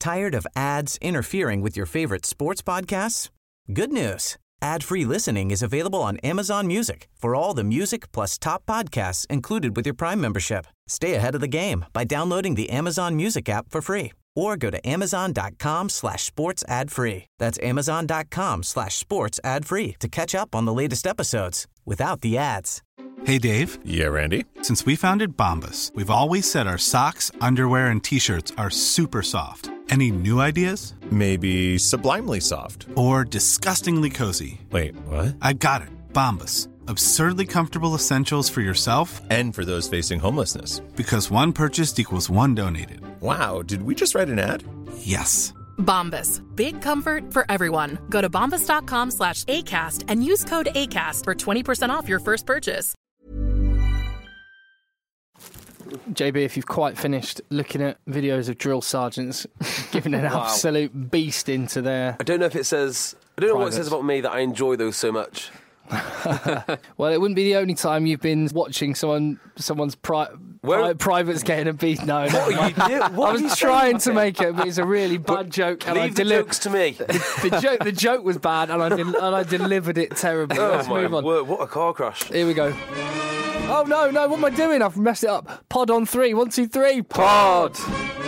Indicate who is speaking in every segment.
Speaker 1: Tired of ads interfering with your favorite sports podcasts? Good news. Ad-free listening is available on Amazon Music for all the music plus top podcasts included with your Prime membership. Stay ahead of the game by downloading the Amazon Music app for free or go to amazon.com/sports ad free. That's amazon.com/sports ad free to catch up on the latest episodes without the ads.
Speaker 2: Hey, Dave.
Speaker 3: Yeah, Randy.
Speaker 2: Since we founded Bombas, we've always said our socks, underwear, and T-shirts are super soft. Any new ideas?
Speaker 3: Maybe sublimely soft.
Speaker 2: Or disgustingly cozy.
Speaker 3: Wait, what?
Speaker 2: I got it. Bombas. Absurdly comfortable essentials for yourself
Speaker 3: and for those facing homelessness.
Speaker 2: Because one purchased equals one donated.
Speaker 3: Wow, did we just write an ad?
Speaker 2: Yes.
Speaker 4: Bombas. Big comfort for everyone. Go to bombas.com/ACAST and use code ACAST for 20% off your first purchase.
Speaker 5: JB, if you've quite finished looking at videos of drill sergeants giving an absolute beast into their...
Speaker 6: I don't know if it says... I don't know what it says about me that I enjoy those so much.
Speaker 5: Well, it wouldn't be the only time you've been watching someone's privates getting a beat. No, I was trying to make it, but it's a really bad joke.
Speaker 6: And leave the jokes to me.
Speaker 5: The joke was bad, and I delivered it terribly. Let's move on.
Speaker 6: Word, what a car crash!
Speaker 5: Here we go. Oh no! What am I doing? I've messed it up. Pod on 3. 1, 2, 3. Pod.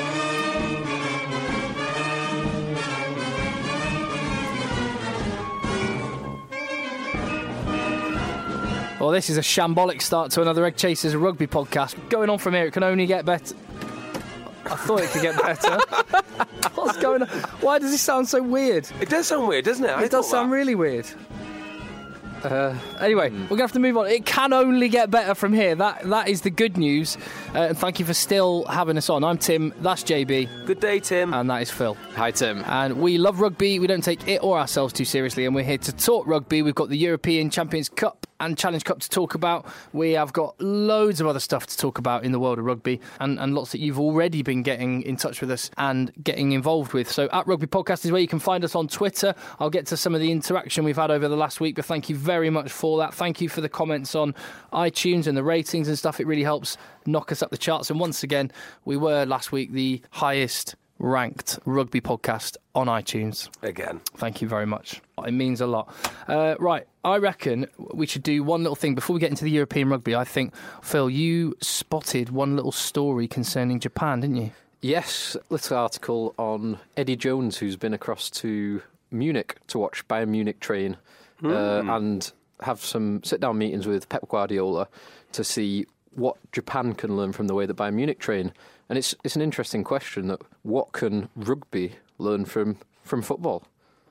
Speaker 5: Well, this is a shambolic start to another Egg Chasers Rugby podcast. Going on from here, it can only get better. I thought it could get better. What's going on? Why does this sound so weird?
Speaker 6: It does sound weird, doesn't it?
Speaker 5: It does sound really weird. Anyway, we're going to have to move on. It can only get better from here. That is the good news. And thank you for still having us on. I'm Tim. That's JB.
Speaker 6: Good day, Tim.
Speaker 5: And that is Phil.
Speaker 7: Hi, Tim.
Speaker 5: And we love rugby. We don't take it or ourselves too seriously. And we're here to talk rugby. We've got the European Champions Cup and Challenge Cup to talk about. We have got loads of other stuff to talk about in the world of rugby and lots that you've already been getting in touch with us and getting involved with. So at Rugby Podcast is where you can find us on Twitter. I'll get to some of the interaction we've had over the last week, but thank you very much for that. Thank you for the comments on iTunes and the ratings and stuff. It really helps knock us up the charts. And once again, we were last week the highest ranked rugby podcast on iTunes.
Speaker 6: Again.
Speaker 5: Thank you very much. It means a lot. Right, I reckon we should do one little thing. Before we get into the European rugby, I think, Phil, you spotted one little story concerning Japan, didn't you?
Speaker 7: Yes, little article on Eddie Jones, who's been across to Munich to watch Bayern Munich train and have some sit-down meetings with Pep Guardiola to see what Japan can learn from the way that Bayern Munich train. And it's an interesting question, that what can rugby learn from football?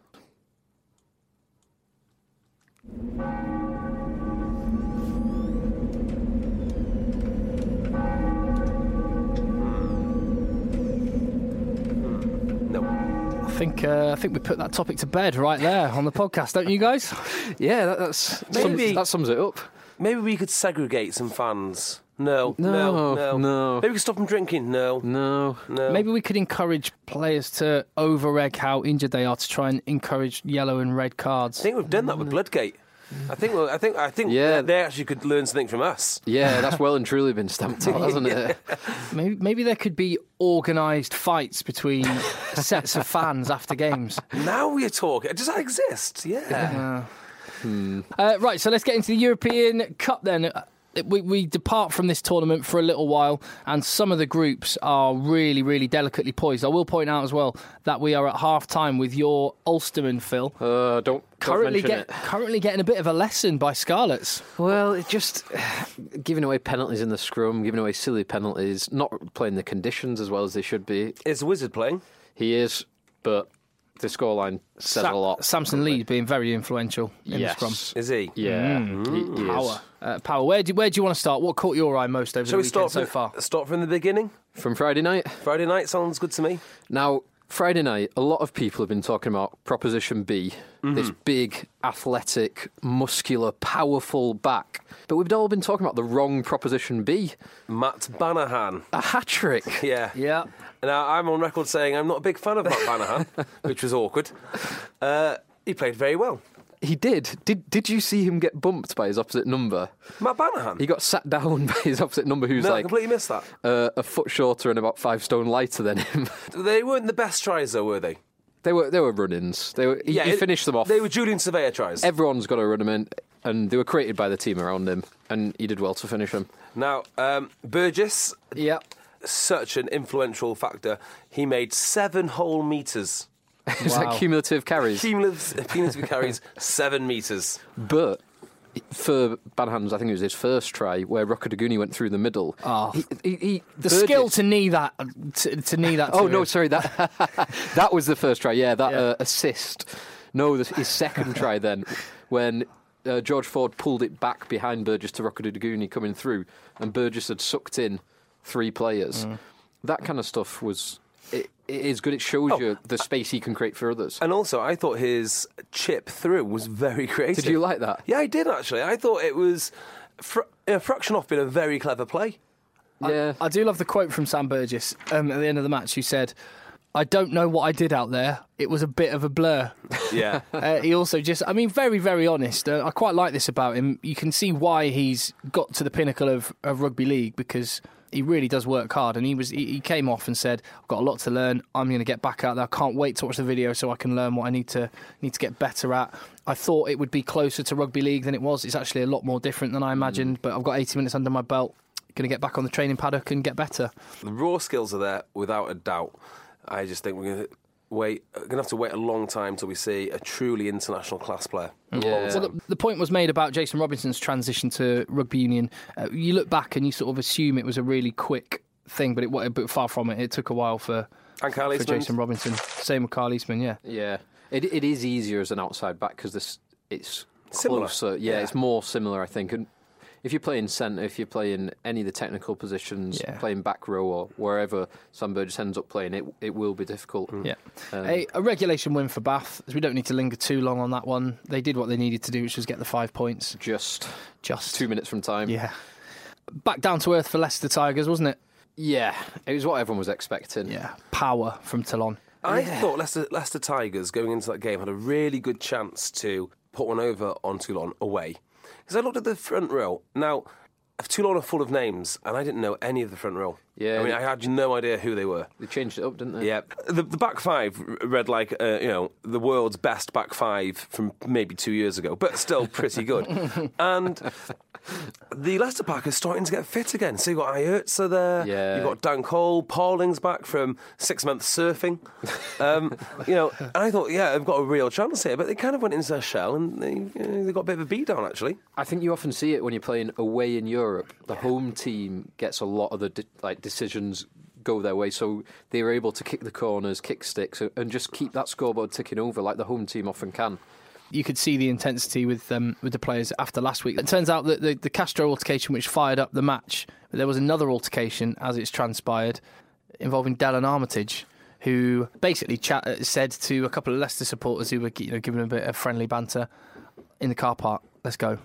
Speaker 5: I think we put that topic to bed right there on the podcast, don't you guys?
Speaker 7: Yeah, that sums it up.
Speaker 6: Maybe we could segregate some fans. No. Maybe we could stop them drinking. No.
Speaker 5: Maybe we could encourage players to over-egg how injured they are to try and encourage yellow and red cards.
Speaker 6: I think we've done that with Bloodgate. I think they actually could learn something from us.
Speaker 7: Yeah, that's well and truly been stamped out, hasn't it?
Speaker 5: Maybe there could be organised fights between sets of fans after games.
Speaker 6: Now we're talking. Does that exist? Yeah.
Speaker 5: Right, so let's get into the European Cup then. We depart from this tournament for a little while, and some of the groups are really, really delicately poised. I will point out as well that we are at half-time with your Ulsterman, Phil.
Speaker 7: Don't
Speaker 5: currently
Speaker 7: mention it.
Speaker 5: Currently getting a bit of a lesson by Scarlets.
Speaker 7: Well, it just giving away penalties in the scrum, giving away silly penalties, not playing the conditions as well as they should be.
Speaker 6: Is the Wizard playing?
Speaker 7: He is, but the scoreline says a lot.
Speaker 5: Samson Lee being very influential in the scrum.
Speaker 6: Is he?
Speaker 7: Yeah, he
Speaker 5: Power. Power. Where do you want to start? What caught your eye most over the weekend so far?
Speaker 6: Start from the beginning?
Speaker 7: From Friday night?
Speaker 6: Friday night sounds good to me.
Speaker 7: Now, Friday night, a lot of people have been talking about Proposition B, this big, athletic, muscular, powerful back. But we've all been talking about the wrong Proposition B.
Speaker 6: Matt Banahan.
Speaker 7: A hat-trick.
Speaker 6: Yeah. Now, I'm on record saying I'm not a big fan of Matt Banahan, which was awkward. He played very well.
Speaker 7: He did. Did you see him get bumped by his opposite number?
Speaker 6: Matt Banahan?
Speaker 7: He got sat down by his opposite number, who's
Speaker 6: I completely missed that.
Speaker 7: A foot shorter and about 5 stone lighter than him.
Speaker 6: They weren't the best tries, though, were they?
Speaker 7: They were run-ins. He finished them off.
Speaker 6: They were Julian Surveyor tries.
Speaker 7: Everyone's got to run them in, and they were created by the team around him, and he did well to finish them.
Speaker 6: Now, Burgess,
Speaker 5: Yeah.
Speaker 6: such an influential factor. He made 7 whole metres.
Speaker 7: Is that cumulative carries?
Speaker 6: Cumulative carries, 7 metres.
Speaker 7: But for Banahan's, I think it was his first try, where Rokoduguni went through the middle.
Speaker 5: Oh.
Speaker 7: The
Speaker 5: skill to knee that. To knee that.
Speaker 7: Oh, no, sorry. That was the first try, assist. No, his second try then, when George Ford pulled it back behind Burgess to Rokoduguni coming through, and Burgess had sucked in 3 players. That kind of stuff was... It is good. It shows you the space he can create for others.
Speaker 6: And also, I thought his chip through was very creative.
Speaker 7: Did you like that?
Speaker 6: Yeah, I did, actually. I thought it was, fraction off, been a very clever play.
Speaker 7: Yeah.
Speaker 5: I do love the quote from Sam Burgess at the end of the match, who said, "I don't know what I did out there. It was a bit of a blur."
Speaker 6: Yeah.
Speaker 5: He also very, very honest. I quite like this about him. You can see why he's got to the pinnacle of rugby league, because he really does work hard, and he came off and said, "I've got a lot to learn. I'm going to get back out there. I can't wait to watch the video so I can learn what I need to get better at." I thought it would be closer to rugby league than it was. It's actually a lot more different than I imagined, but I've got 80 minutes under my belt. Going to get back on the training paddock and get better.
Speaker 6: The raw skills are there, without a doubt. I just think we're going to have to wait a long time till we see a truly international class player.
Speaker 7: Yeah.
Speaker 5: Well, the point was made about Jason Robinson's transition to rugby union. You look back and you sort of assume it was a really quick thing, but far from it. It took a while for Jason Robinson. Same with Carl Eastman, yeah.
Speaker 7: Yeah. It is easier as an outside back because it's
Speaker 6: similar.
Speaker 7: Closer. Yeah, it's more similar, I think. And if you're playing centre, if you're playing any of the technical positions, playing back row or wherever Sam Burgess ends up playing, it will be difficult.
Speaker 5: Yeah. A regulation win for Bath, as we don't need to linger too long on that one. They did what they needed to do, which was get the 5 points.
Speaker 7: Just
Speaker 5: 2
Speaker 7: minutes from time.
Speaker 5: Yeah. Back down to earth for Leicester Tigers, wasn't it?
Speaker 7: Yeah, it was what everyone was expecting.
Speaker 5: Yeah. Power from Toulon.
Speaker 6: I thought Leicester Tigers, going into that game, had a really good chance to put one over on Toulon away. Because I looked at the front row. Now, Toulon are full of names, and I didn't know any of the front row.
Speaker 7: Yeah,
Speaker 6: I mean, I had no idea who they were.
Speaker 7: They changed it up, didn't they?
Speaker 6: Yeah. The back five read like, the world's best back five from maybe 2 years ago, but still pretty good. And the Leicester pack is starting to get fit again. So you've got Ayerza there.
Speaker 7: Yeah.
Speaker 6: You've got Dan Cole. Pauling's back from 6 months surfing. And I thought, they've got a real chance here, but they kind of went into their shell and they got a bit of a beat down, actually.
Speaker 7: I think you often see it when you're playing away in Europe. The home team gets a lot of the decisions go their way, so they were able to kick the corners, kick sticks, and just keep that scoreboard ticking over like the home team often can.
Speaker 5: You could see the intensity with the players after last week. It turns out that the Castro altercation, which fired up the match, there was another altercation, as it's transpired, involving Dylan Armitage, who basically said to a couple of Leicester supporters who were giving a bit of friendly banter in the car park, "Let's go."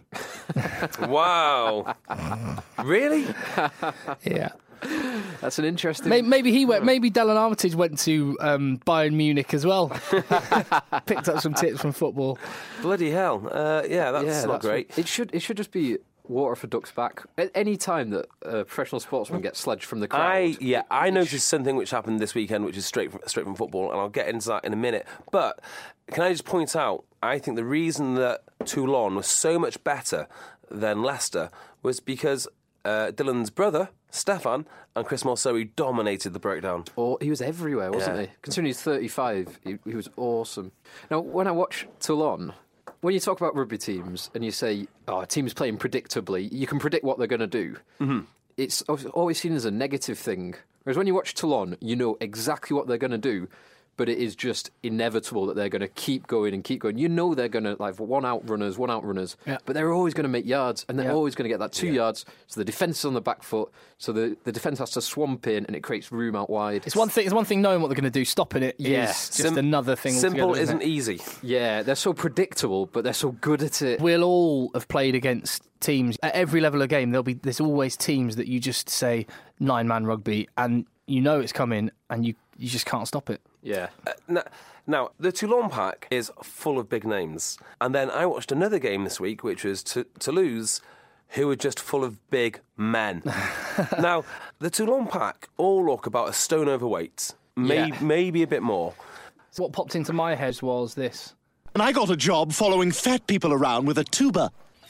Speaker 6: Wow. Really?
Speaker 5: Yeah.
Speaker 7: That's an interesting...
Speaker 5: Maybe he went. Maybe Dylan Armitage went to Bayern Munich as well. Picked up some tips from football.
Speaker 6: Bloody hell. That's not great.
Speaker 7: It should just be water for ducks back. At any time that a professional sportsman gets sledged from the crowd...
Speaker 6: I noticed something which happened this weekend, which is straight from football, and I'll get into that in a minute. But can I just point out, I think the reason that Toulon was so much better than Leicester was because Dylan's brother, Stefan, and Chris Morsoe dominated the breakdown.
Speaker 7: Oh, he was everywhere, wasn't he? Considering he's 35, he was awesome. Now, when I watch Toulon, when you talk about rugby teams and you say, a team's playing predictably, you can predict what they're going to do. Mm-hmm. It's always seen as a negative thing. Whereas when you watch Toulon, you know exactly what they're going to do, but it is just inevitable that they're going to keep going and keep going. You know they're going to, one out runners, but they're always going to make yards, and they're always going to get that 2 yards, so the defence is on the back foot, so the defence has to swamp in, and it creates room out wide.
Speaker 5: It's one thing knowing what they're going to do, stopping it is just another thing
Speaker 6: Simple
Speaker 5: altogether,
Speaker 6: isn't easy.
Speaker 7: Yeah, they're so predictable, but they're so good at it.
Speaker 5: We'll all have played against teams. At every level of game, there's always teams that you just say 9-man rugby, and you know it's coming, and you just can't stop it.
Speaker 7: Yeah.
Speaker 6: Now, the Toulon pack is full of big names. And then I watched another game this week, which was Toulouse, who were just full of big men. Now, the Toulon pack all look about a stone overweight, maybe a bit more.
Speaker 5: So what popped into my head was this.
Speaker 8: And I got a job following fat people around with a tuba.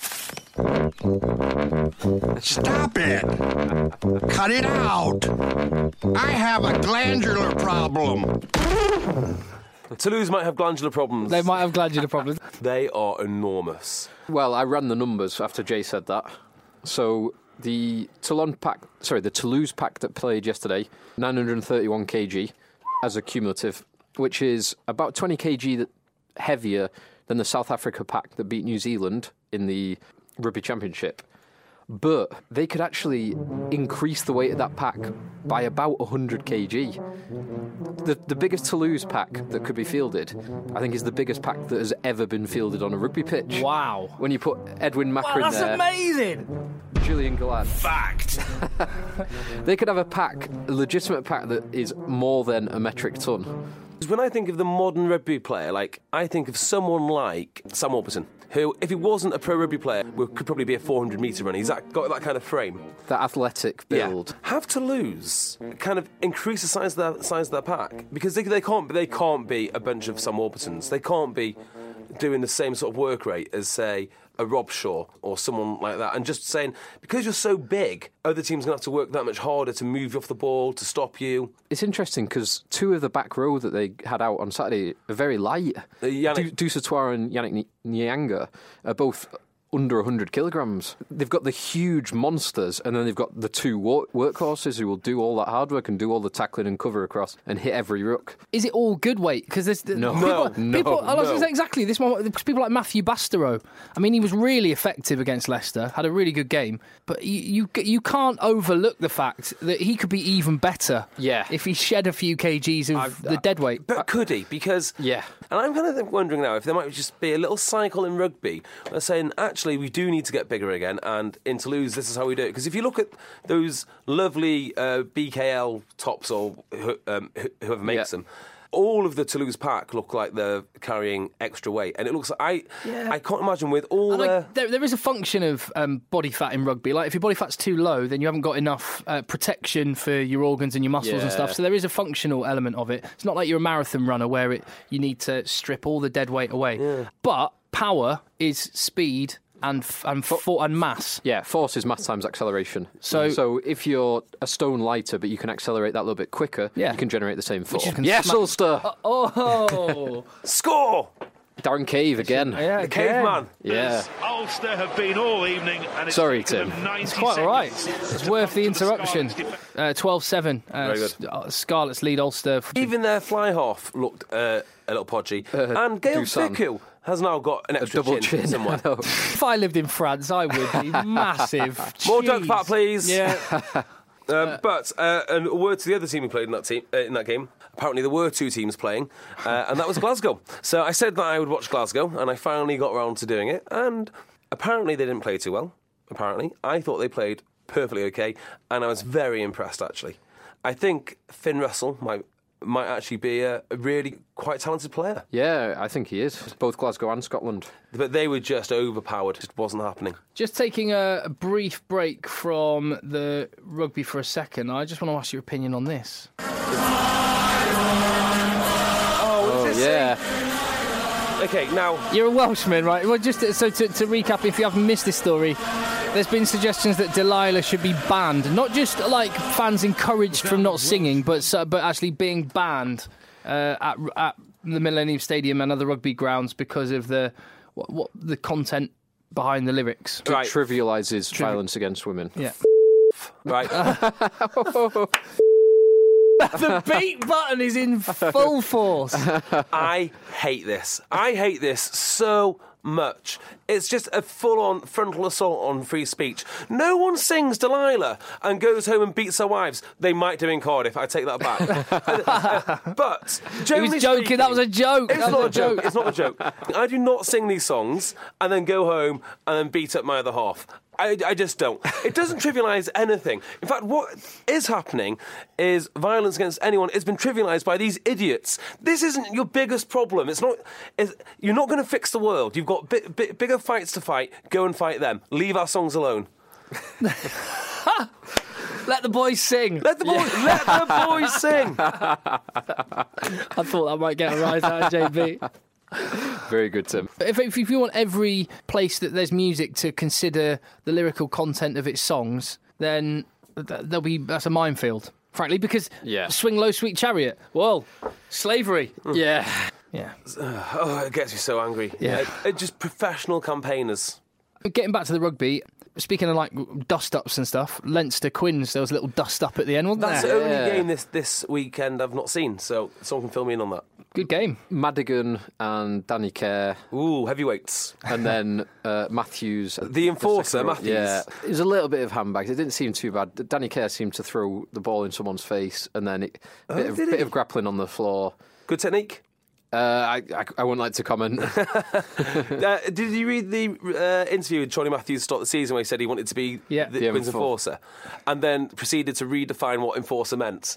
Speaker 9: Stop it! Cut it out! I have a glandular problem.
Speaker 6: Toulouse might have glandular problems.
Speaker 5: They might have glandular problems.
Speaker 6: They are enormous.
Speaker 7: Well, I ran the numbers after Jay said that. So the Toulouse pack that played yesterday, 931 kg as a cumulative, which is about 20 kg heavier than the South Africa pack that beat New Zealand in the Rugby Championship. But they could actually increase the weight of that pack by about 100 kg. The biggest Toulouse pack that could be fielded, I think, is the biggest pack that has ever been fielded on a rugby pitch.
Speaker 5: Wow.
Speaker 7: When you put Edwin Macker in there...
Speaker 5: That's amazing!
Speaker 7: Julian Gallant.
Speaker 9: Fact!
Speaker 7: They could have a legitimate pack that is more than a metric ton.
Speaker 6: When I think of the modern rugby player, I think of someone like Sam Alberton, who, if he wasn't a pro rugby player, could probably be a 400-metre runner. He's got that kind of frame.
Speaker 7: That athletic build.
Speaker 6: Yeah. Have Toulouse kind of increase the size of their pack, because they can't be a bunch of Sam Albertons. They can't be doing the same sort of work rate as, say, a Rob Shaw or someone like that, and just saying, because you're so big, other teams are going to have to work that much harder to move you off the ball, to stop you.
Speaker 7: It's interesting because two of the back row that they had out on Saturday are very light. Dusatoir and Yannick Nyanga are both under 100 kilograms. They've got the huge monsters, and then they've got the two workhorses who will do all that hard work and do all the tackling and cover across and hit every ruck.
Speaker 5: Is it all good weight? Because there's exactly this one. People like Matthew Bastareaud. I mean, he was really effective against Leicester, had a really good game, but you can't overlook the fact that he could be even better.
Speaker 7: Yeah.
Speaker 5: If he shed a few kgs of the dead weight.
Speaker 6: But could he? Because and I'm kind of wondering now if there might just be a little cycle in rugby. They're saying actually, we do need to get bigger again, and in Toulouse, this is how we do it. Because if you look at those lovely BKL tops or whoever makes them, all of the Toulouse pack look like they're carrying extra weight, and it looks like I can't imagine with all
Speaker 5: there is a function of body fat in rugby. Like if your body fat's too low, then you haven't got enough protection for your organs and your muscles and stuff. So there is a functional element of it. It's not like you're a marathon runner where you need to strip all the dead weight away. Yeah. But power is speed and mass.
Speaker 7: Yeah, force is mass times acceleration. So if you're a stone lighter, but you can accelerate that a little bit quicker, you can generate the same force. Yes, Ulster!
Speaker 6: Score!
Speaker 7: Darren Cave again.
Speaker 6: The caveman.
Speaker 7: Yeah.
Speaker 9: Ulster have been all evening, and it's
Speaker 7: sorry, Tim.
Speaker 5: It's quite all right. It's worth the interruption. 12-7.
Speaker 6: Very good.
Speaker 5: Scarlets lead Ulster.
Speaker 6: Even their fly half looked a little podgy. And Gail Fickou has now got an extra
Speaker 7: double chin
Speaker 6: somewhere.
Speaker 5: If I lived in France, I would be massive.
Speaker 6: More duck fat, please.
Speaker 5: Yeah.
Speaker 6: But a word to the other team who played in that game. Apparently there were two teams playing, and that was Glasgow. So I said that I would watch Glasgow, and I finally got around to doing it. And apparently they didn't play too well. Apparently, I thought they played perfectly okay, and I was very impressed. Actually, I think Finn Russell might actually be a really quite talented player.
Speaker 7: Yeah, I think he is. Both Glasgow and Scotland.
Speaker 6: But they were just overpowered. It just wasn't happening.
Speaker 5: Just taking a brief break from the rugby for a second, I just want to ask your opinion on this. Okay, now... You're a Welshman, right? Well, just so to recap, if you haven't missed this story, there's been suggestions that Delilah should be banned. Not just, like, fans encouraged from not singing, but actually being banned at the Millennium Stadium and other rugby grounds because of the content behind the lyrics.
Speaker 7: It trivialises violence against women.
Speaker 5: Yeah.
Speaker 6: Right.
Speaker 5: The beat button is in full force.
Speaker 6: I hate this. I hate this so much. It's just a full-on frontal assault on free speech. No one sings Delilah and goes home and beats their wives. They might do in Cardiff. I take that back. But
Speaker 5: he was joking. Speaking, that was a joke.
Speaker 6: It's not a joke. It's not a joke. I do not sing these songs and then go home and then beat up my other half. I just don't. It doesn't trivialise anything. In fact, what is happening is violence against anyone has been trivialised by these idiots. This isn't your biggest problem. You're not going to fix the world. You've got bigger fights to fight. Go and fight them. Leave our songs alone.
Speaker 5: Let the boys sing.
Speaker 6: Let the boys sing.
Speaker 5: I thought that might get a rise out of JB.
Speaker 7: Very good, Tim.
Speaker 5: If you want every place that there's music to consider the lyrical content of its songs, then that's a minefield, frankly, because Swing Low, Sweet Chariot, well, slavery.
Speaker 7: Yeah.
Speaker 6: It gets me so angry.
Speaker 5: Yeah.
Speaker 6: Just professional campaigners.
Speaker 5: Getting back to the rugby, speaking of like dust-ups and stuff, Leinster Quins, there was a little dust-up at the end, wasn't there?
Speaker 6: That's the only game this weekend I've not seen, so someone can fill me in on that.
Speaker 5: Good game.
Speaker 7: Madigan and Danny Kerr.
Speaker 6: Ooh, heavyweights.
Speaker 7: And then Matthews.
Speaker 6: The enforcer, Matthews.
Speaker 7: Yeah, it was a little bit of handbags. It didn't seem too bad. Danny Kerr seemed to throw the ball in someone's face, and then a bit of grappling on the floor.
Speaker 6: Good technique?
Speaker 7: I wouldn't like to comment.
Speaker 6: Did you read the interview with Johnny Matthews to start the season where he said he wanted to be the Quins enforcer and then proceeded to redefine what enforcer meant?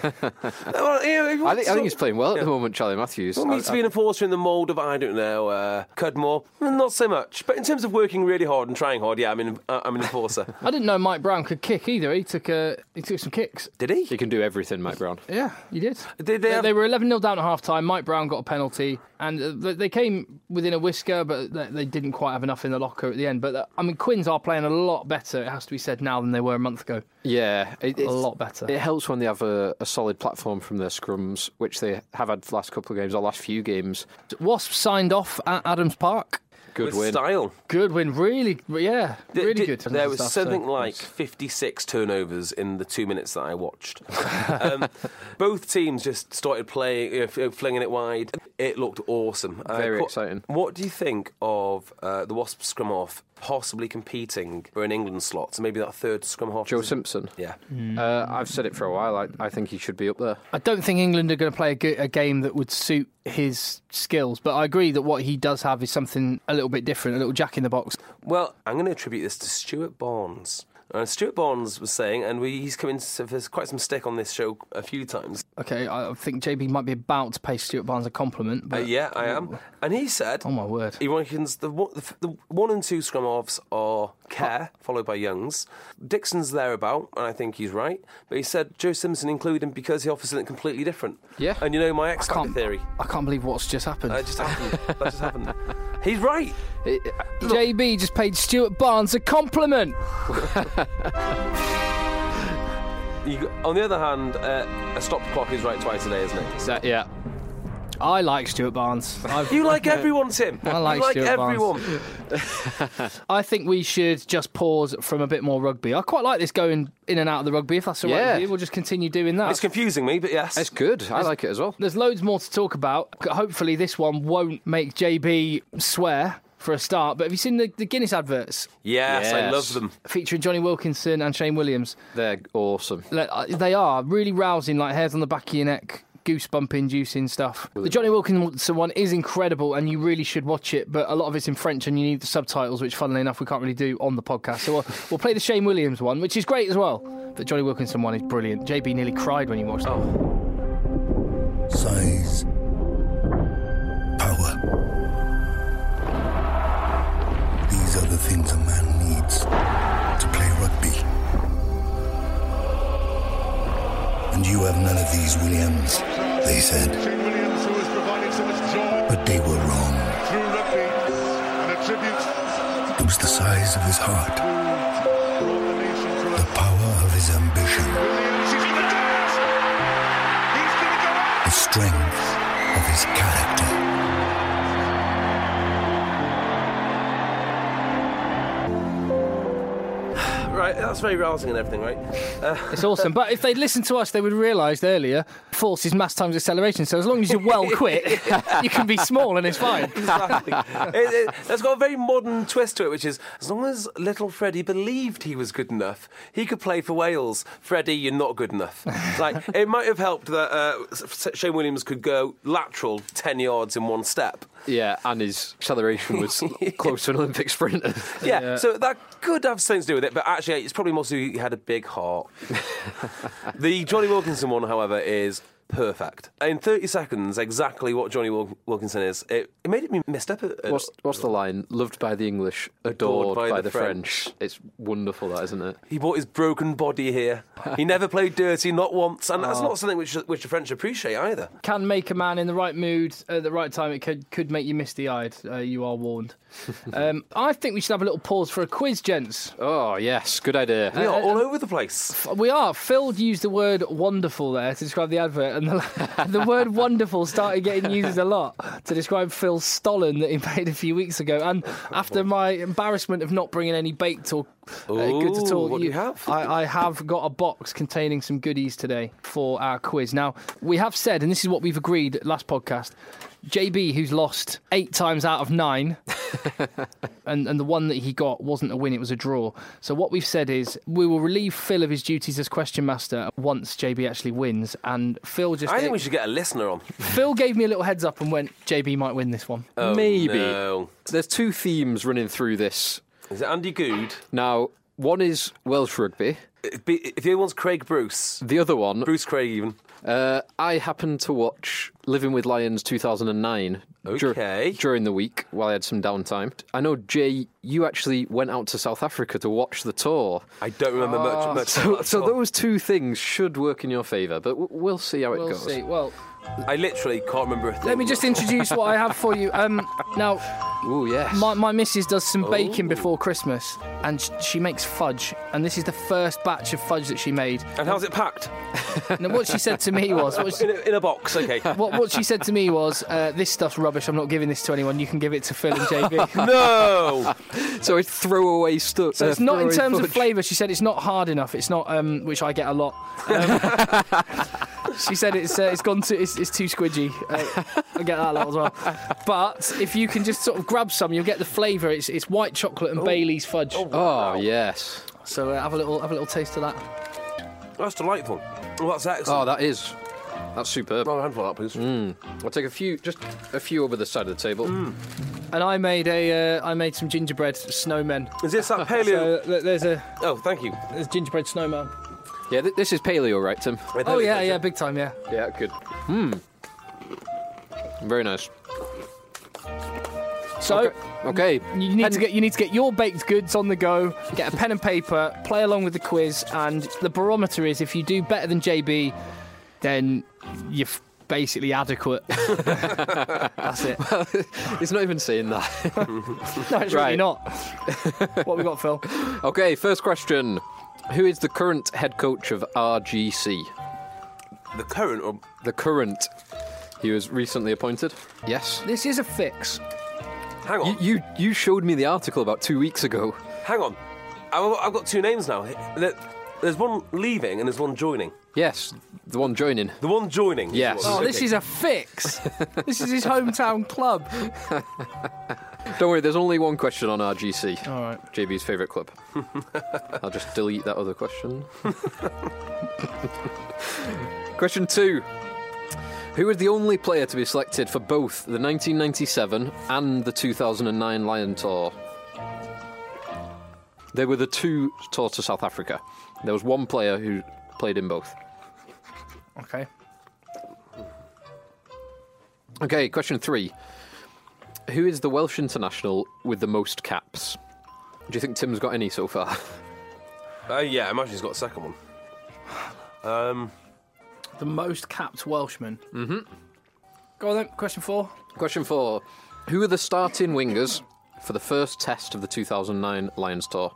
Speaker 7: I think he's playing well at the moment, Charlie Matthews.
Speaker 6: He needs to be an enforcer in the mould of, I don't know, Cudmore. Not so much. But in terms of working really hard and trying hard, I'm an enforcer.
Speaker 5: I didn't know Mike Brown could kick either. He took some kicks.
Speaker 6: Did he?
Speaker 7: He can do everything, Mike Brown.
Speaker 5: Yeah, he did.
Speaker 6: They
Speaker 5: were 11-0 down at half-time. Mike Brown got a penalty, and they came within a whisker, but they didn't quite have enough in the locker at the end. But Quins are playing a lot better, it has to be said, now than they were a month ago.
Speaker 7: Yeah,
Speaker 5: a lot better.
Speaker 7: It helps when they have a solid platform from their scrums, which they have had for the last couple of games, or last few games.
Speaker 5: Wasps signed off at Adams Park.
Speaker 7: Good
Speaker 6: with
Speaker 7: win.
Speaker 6: Style.
Speaker 5: Good win, really good.
Speaker 6: There was something like 56 turnovers in the 2 minutes that I watched. Both teams just started playing, flinging it wide. It looked awesome.
Speaker 7: Very exciting.
Speaker 6: What do you think of the Wasps scrum half possibly competing for an England slot? So maybe that third scrum half.
Speaker 7: Joe Simpson.
Speaker 6: Yeah.
Speaker 7: I've said it for a while. I think he should be up there.
Speaker 5: I don't think England are going to play a game that would suit his skills, but I agree that what he does have is something a little bit different, a little jack in the box.
Speaker 6: Well, I'm going to attribute this to Stuart Barnes. Stuart Barnes was saying, and he's come into there's quite some stick on this show a few times.
Speaker 5: Okay, I think JB might be about to pay Stuart Barnes a compliment. But
Speaker 6: yeah, I am. And he said,
Speaker 5: "Oh my word!"
Speaker 6: He reckons the 1 and 2 scrum halves are Kerr, followed by Youngs. Dixon's thereabout, and I think he's right. But he said Joe Simpson included him because he offers something completely different.
Speaker 7: Yeah.
Speaker 6: And my X Factor theory.
Speaker 5: I can't believe what's just happened.
Speaker 6: That just happened. He's right.
Speaker 5: JB just paid Stuart Barnes a compliment.
Speaker 6: On the other hand, a stop clock is right twice a day, isn't it?
Speaker 7: Yeah.
Speaker 5: I like Stuart Barnes.
Speaker 6: You like everyone, Tim.
Speaker 5: I like Stuart
Speaker 6: everyone.
Speaker 5: Barnes. I think we should just pause from a bit more rugby. I quite like this going in and out of the rugby, if that's all right with you. We'll just continue doing that.
Speaker 6: It's confusing me, but yes.
Speaker 7: It's good. I like it as well.
Speaker 5: There's loads more to talk about. Hopefully this one won't make JB swear for a start, but have you seen the Guinness adverts?
Speaker 6: Yes, I love them.
Speaker 5: Featuring Johnny Wilkinson and Shane Williams.
Speaker 7: They're awesome.
Speaker 5: They are really rousing, like hairs on the back of your neck, goosebump inducing stuff. The Johnny Wilkinson one is incredible and you really should watch it, but a lot of it's in French and you need the subtitles, which funnily enough we can't really do on the podcast. So we'll play the Shane Williams one, which is great as well. The Johnny Wilkinson one is brilliant. JB nearly cried when he watched it.
Speaker 10: Size. Power. These are the things a man needs to play rugby. And you have none of these, Williams, they said. But they were wrong. It was the size of his heart, the power of his ambition, the strength of his character.
Speaker 6: Right, that's very rousing and everything, right?
Speaker 5: It's awesome. But if they'd listened to us, they would have realised earlier force is mass times acceleration. So as long as you're well quick, you can be small and it's fine.
Speaker 6: Exactly. It's got a very modern twist to it, which is as long as little Freddie believed he was good enough, he could play for Wales. Freddie, you're not good enough. Like, it might have helped that Shane Williams could go lateral 10 yards in one step.
Speaker 7: Yeah, and his acceleration was close to an Olympic sprinter.
Speaker 6: Yeah, so that could have something to do with it, but actually it's probably more so he had a big heart. The Johnny Wilkinson one, however, is perfect. In 30 seconds, exactly what Johnny Wilkinson is. It made me messed up.
Speaker 7: What's the line? Loved by the English, adored by the French. It's wonderful, that, isn't it?
Speaker 6: He brought his broken body here. He never played dirty, not once, and that's not something which the French appreciate either.
Speaker 5: Can make a man in the right mood at the right time. It could make you misty-eyed. You are warned. I think we should have a little pause for a quiz, gents.
Speaker 7: Oh, yes, good idea.
Speaker 6: We are all over the place.
Speaker 5: We are. Phil used the word wonderful there to describe the advert, and the word wonderful started getting used a lot to describe Phil's Stollen that he made a few weeks ago. And after my embarrassment of not bringing any baked or goods at all,
Speaker 6: what do you have?
Speaker 5: I have got a box containing some goodies today for our quiz. Now, we have said, and this is what we've agreed last podcast, JB, who's lost 8 times out of 9, and the one that he got wasn't a win, it was a draw. So what we've said is we will relieve Phil of his duties as question master once JB actually wins, and Phil just...
Speaker 6: I think we should get a listener on.
Speaker 5: Phil gave me a little heads up and went, JB might win this one.
Speaker 6: Oh,
Speaker 7: maybe.
Speaker 6: No.
Speaker 7: There's 2 themes running through this.
Speaker 6: Is it Andy Good?
Speaker 7: Now, one is Welsh rugby.
Speaker 6: If the other one's Craig Bruce.
Speaker 7: The other one...
Speaker 6: Bruce Craig, even.
Speaker 7: I happened to watch Living with Lions 2009 during the week while I had some downtime. I know, Jay, you actually went out to South Africa to watch the tour.
Speaker 6: I don't remember much.
Speaker 7: So those 2 things should work in your favour, but we'll see how it goes.
Speaker 5: We'll see. Well,
Speaker 6: I literally can't remember a thing.
Speaker 5: let me just introduce what I have for you. Now,
Speaker 7: ooh, yes.
Speaker 5: my missus does some baking before Christmas, and she makes fudge, and this is the first batch of fudge that she made.
Speaker 6: And how's it packed?
Speaker 5: Now, what she said to me was...
Speaker 6: In a box, okay.
Speaker 5: What she said to me was, this stuff's rubbish, I'm not giving this to anyone, you can give it to Phil and JB.
Speaker 6: No!
Speaker 7: So it's throwaway stuff.
Speaker 5: So it's not in terms of flavour, she said it's not hard enough, it's not, which I get a lot. She said it's gone too, it's too squidgy. I get that a lot as well. But if you can just sort of grab some, you'll get the flavour. It's white chocolate and Bailey's fudge.
Speaker 6: Oh, wow.
Speaker 7: Oh, yes.
Speaker 5: So have a little taste of that.
Speaker 6: That's delightful. Oh, that's excellent.
Speaker 7: That's superb.
Speaker 6: I'll handful of that, please.
Speaker 7: I'll take a few over the side of the table.
Speaker 5: And I made some gingerbread snowmen.
Speaker 6: Is this that paleo?
Speaker 5: So there's
Speaker 6: Oh, thank you.
Speaker 5: there's gingerbread snowman.
Speaker 7: Yeah, this is paleo, right, Tim?
Speaker 5: Oh yeah, big time, yeah.
Speaker 7: Yeah, good. Very nice.
Speaker 5: So
Speaker 7: okay.
Speaker 5: you need to get your baked goods on the go. Get a pen and paper, play along with the quiz, and the barometer is if you do better than JB, then you're basically adequate. That's it.
Speaker 7: Well, it's not even saying that.
Speaker 5: No, it's really not. What we got, Phil?
Speaker 7: Okay, first question. Who is the current head coach of RGC?
Speaker 6: The current or...
Speaker 7: The current. He was recently appointed. Yes.
Speaker 5: This is a fix.
Speaker 6: Hang on.
Speaker 7: You showed me the article about 2 weeks ago.
Speaker 6: Hang on. I've got 2 names now. There's one leaving and there's one joining.
Speaker 7: Yes, the one joining.
Speaker 6: The one joining.
Speaker 7: Yes.
Speaker 5: Oh, this is a fix. This is his hometown club.
Speaker 7: Don't worry, there's only one question on RGC.
Speaker 5: All right.
Speaker 7: JB's favourite club. I'll just delete that other question. Question 2. Who was the only player to be selected for both the 1997 and the 2009 Lion Tour? They were the 2 tours to South Africa. There was one player who played in both.
Speaker 5: Okay.
Speaker 7: Okay, question 3. Who is the Welsh international with the most caps? Do you think Tim's got any so far?
Speaker 6: Yeah, I imagine he's got a second one.
Speaker 5: The most capped Welshman. Mm-hmm. Go on then, question 4.
Speaker 7: Question 4. Who are the starting wingers for the first test of the 2009 Lions Tour?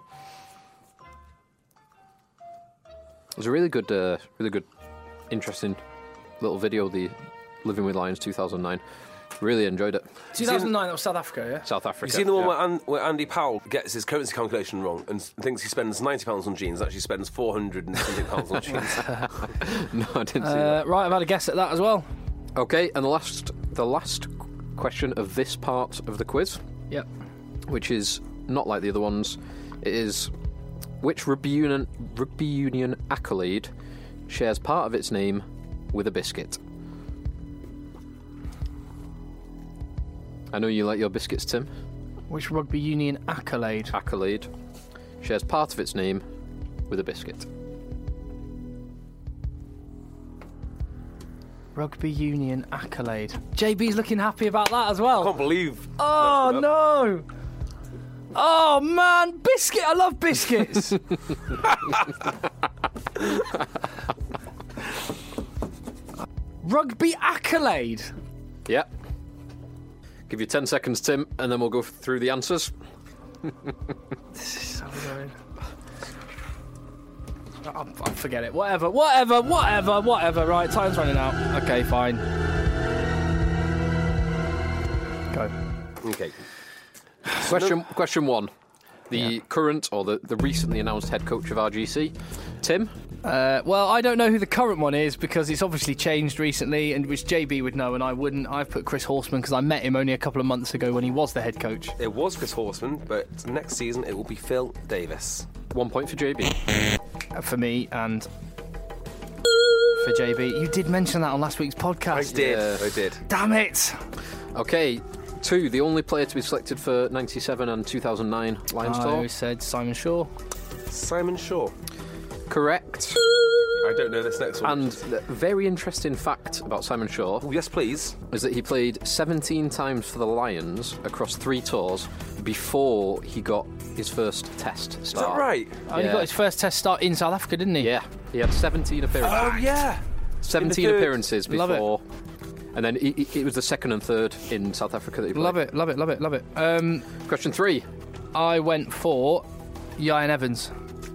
Speaker 7: It was a really good, interesting little video the Living with Lions 2009. Really enjoyed it.
Speaker 5: 2009, that was South Africa, yeah?
Speaker 7: South Africa.
Speaker 6: You seen the one where Andy Powell gets his currency calculation wrong and thinks he spends £90 on jeans, actually spends £400 and something pounds on jeans?
Speaker 7: No, I didn't see that.
Speaker 5: Right, I've had a guess at that as well.
Speaker 7: Okay, and the last question of this part of the quiz,
Speaker 5: Yep.
Speaker 7: which is not like the other ones, it is which rugby union accolade shares part of its name with a biscuit? I know you like your biscuits, Tim.
Speaker 5: Which rugby union accolade?
Speaker 7: Accolade shares part of its name with a biscuit.
Speaker 5: Rugby union accolade. JB's looking happy about that as well.
Speaker 6: I can't believe.
Speaker 5: Oh, no. Oh, man. Biscuit. I love biscuits. Rugby accolade.
Speaker 7: Yep. Give you 10 seconds, Tim, and then we'll go through the answers.
Speaker 5: This is so weird. I'll forget it. Whatever. Right, time's running out. Okay, fine. Go.
Speaker 6: Okay.
Speaker 7: Question one. The current or the recently announced head coach of RGC, Tim?
Speaker 5: Well, I don't know who the current one is because it's obviously changed recently, and which JB would know, and I wouldn't. I've put Chris Horseman because I met him only a couple of months ago when he was the head coach.
Speaker 6: It was Chris Horseman, but next season it will be Phil Davis.
Speaker 7: 1 point for JB.
Speaker 5: For me and for JB. You did mention that on last week's podcast.
Speaker 6: I did.
Speaker 5: Damn it.
Speaker 7: Okay, 2. The only player to be selected for 97 and 2009 Lions Tour.
Speaker 5: I said Simon Shaw.
Speaker 6: Simon Shaw.
Speaker 7: Correct.
Speaker 6: I don't know this next one.
Speaker 7: And the very interesting fact about Simon Shaw.
Speaker 6: Oh, yes, please.
Speaker 7: Is that he played 17 times for the Lions across 3 tours before he got his first test start.
Speaker 6: Is that right?
Speaker 5: Oh, he got his first test start in South Africa, didn't he?
Speaker 7: Yeah. He had 17 appearances.
Speaker 6: Oh, yeah.
Speaker 7: 17 appearances before.
Speaker 5: Love it.
Speaker 7: And then it was the second and third in South Africa that he played.
Speaker 5: Love it.
Speaker 7: Question 3.
Speaker 5: I went for Ian Evans.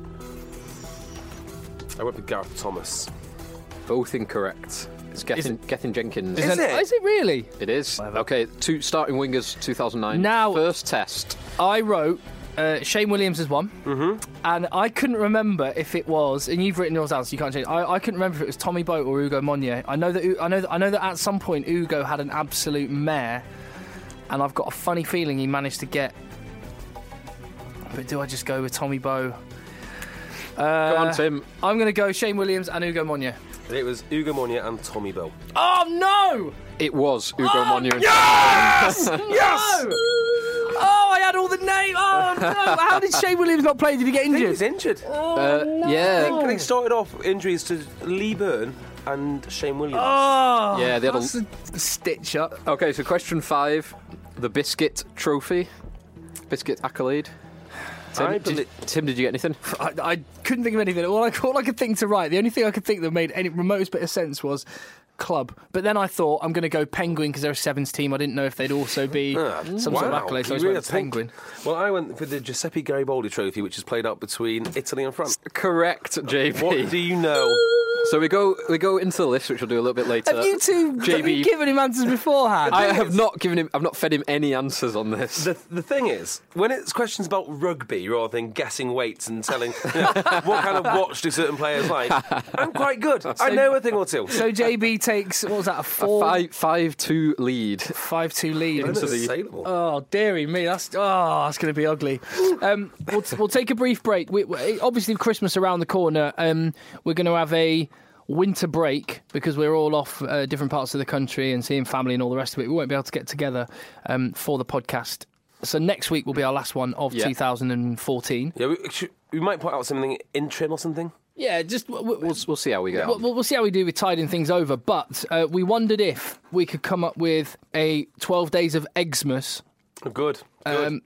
Speaker 6: I went for Gareth Thomas.
Speaker 7: Both incorrect. It's Gethin Jenkins.
Speaker 6: Is it?
Speaker 5: Is it really?
Speaker 7: It is. Okay, 2 starting wingers 2009.
Speaker 5: Now,
Speaker 7: first test.
Speaker 5: I wrote Shane Williams as one, and I couldn't remember if it was. And you've written yours out, so you can't change. I couldn't remember if it was Tommy Boat or Ugo Monye. I know that at some point Ugo had an absolute mare, and I've got a funny feeling he managed to get. But do I just go with Tommy Boat?
Speaker 7: Go on, Tim.
Speaker 5: I'm going to go Shane Williams and Ugo Monye.
Speaker 6: It was Ugo Monye and Tommy Bow.
Speaker 5: Oh no!
Speaker 7: It was Ugo Monye.
Speaker 6: Yes!
Speaker 5: Yes! No! Oh, I had all the names. Oh no! How did Shane Williams not play? Did he get injured?
Speaker 6: He was injured.
Speaker 5: No.
Speaker 7: Yeah.
Speaker 6: I think they started off injuries to Lee Byrne and Shane Williams.
Speaker 5: Oh,
Speaker 7: yeah, they had
Speaker 5: that's a stitch up.
Speaker 7: Okay, so question 5, the Biscuit Trophy, Biscuit accolade. Tim, did you get anything?
Speaker 5: I couldn't think of anything. All I could think to write, the only thing I could think that made any remotest bit of sense was club. But then I thought, I'm going to go Penguin because they're a sevens team. I didn't know if they'd also be some sort of accolade, so I went Penguin.
Speaker 6: Well, I went for the Giuseppe Garibaldi Trophy, which is played out between Italy and France.
Speaker 7: Correct, JB.
Speaker 6: What do you know?
Speaker 7: So we go into the list, which we'll do a little bit later.
Speaker 5: Have you two
Speaker 7: JB,
Speaker 5: given him answers beforehand?
Speaker 7: I have not given him. I've not fed him any answers on this.
Speaker 6: The thing is, when it's questions about rugby rather than guessing weights and telling what kind of watch do certain players like, I'm quite good. I know a thing or two. So
Speaker 5: JB takes, what was that, a
Speaker 7: 5-2 lead.
Speaker 5: 5-2 lead
Speaker 6: into the.
Speaker 5: Oh, dearie me, that's going to be ugly. We'll take a brief break. Obviously, Christmas around the corner. We're going to have a winter break because we're all off different parts of the country and seeing family and all the rest of it. We won't be able to get together for the podcast. So next week will be our last one of 2014.
Speaker 6: Yeah, we might put out something interim or something.
Speaker 5: Yeah, just
Speaker 7: we'll see how we go.
Speaker 5: We'll see how we do with tiding things over. But we wondered if we could come up with a 12 days of Xmas.
Speaker 6: Good.
Speaker 5: And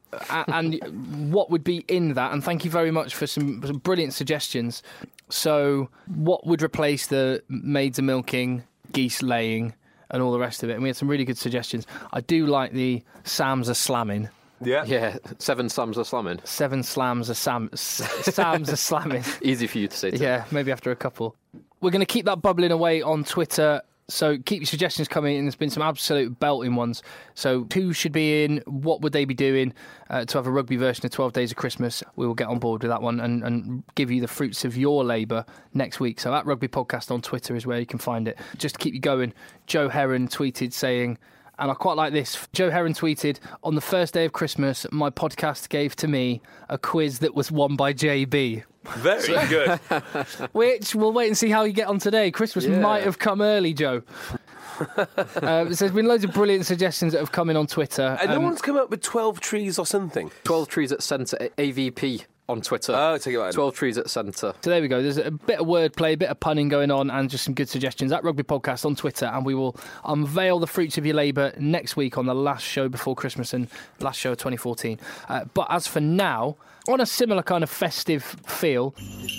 Speaker 5: what would be in that? And thank you very much for some brilliant suggestions. So, what would replace the maids a milking, geese laying, and all the rest of it? And we had some really good suggestions. I do like the Sam's a slamming.
Speaker 7: Yeah. 7 slams a slamming.
Speaker 5: 7 slams a Sam's a slamming.
Speaker 7: Easy for you to say.
Speaker 5: Yeah, maybe after a couple. We're going to keep that bubbling away on Twitter So keep your suggestions coming, and there's been some absolute belting ones. So who should be in? What would they be doing to have a rugby version of 12 Days of Christmas? We will get on board with that one and give you the fruits of your labour next week. So at Rugby Podcast on Twitter is where you can find it. Just to keep you going, Joe Heron tweeted saying, and I quite like this, Joe Heron tweeted, on the first day of Christmas, my podcast gave to me a quiz that was won by JB.
Speaker 6: Very good.
Speaker 5: Which we'll wait and see how you get on today. Christmas might have come early, Joe. So there's been loads of brilliant suggestions that have come in on Twitter.
Speaker 6: And no one's come up with 12 trees or something.
Speaker 7: 12 trees at centre, AVP on Twitter.
Speaker 6: Oh, take it back.
Speaker 7: 12 trees at centre.
Speaker 5: So there we go. There's a bit of wordplay, a bit of punning going on, and just some good suggestions at Rugby Podcast on Twitter. And we will unveil the fruits of your labour next week on the last show before Christmas and last show of 2014. But as for now, on a similar kind of festive feel.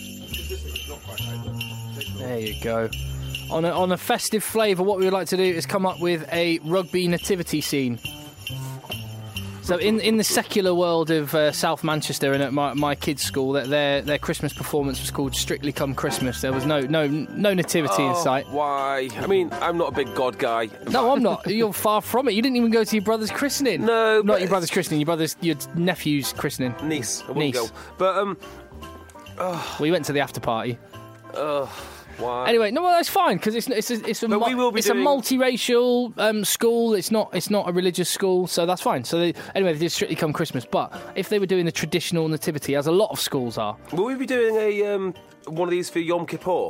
Speaker 5: There you go. On a festive flavour, what we would like to do is come up with a rugby nativity scene. So in the secular world of South Manchester and at my kids' school, their Christmas performance was called Strictly Come Christmas. There was no nativity in sight.
Speaker 6: Why? I mean, I'm not a big God guy.
Speaker 5: No, I'm not. You're far from it. You didn't even go to your brother's christening.
Speaker 6: No,
Speaker 5: not your brother's christening. your nephew's christening.
Speaker 6: Niece. I wouldn't go. But
Speaker 5: we went to the after party.
Speaker 6: Why?
Speaker 5: Anyway, no, well, that's fine because it's a multiracial school. It's not a religious school, so that's fine. So they did Strictly Come Christmas. But if they were doing the traditional nativity, as a lot of schools are,
Speaker 6: will we be doing a one of these for Yom Kippur?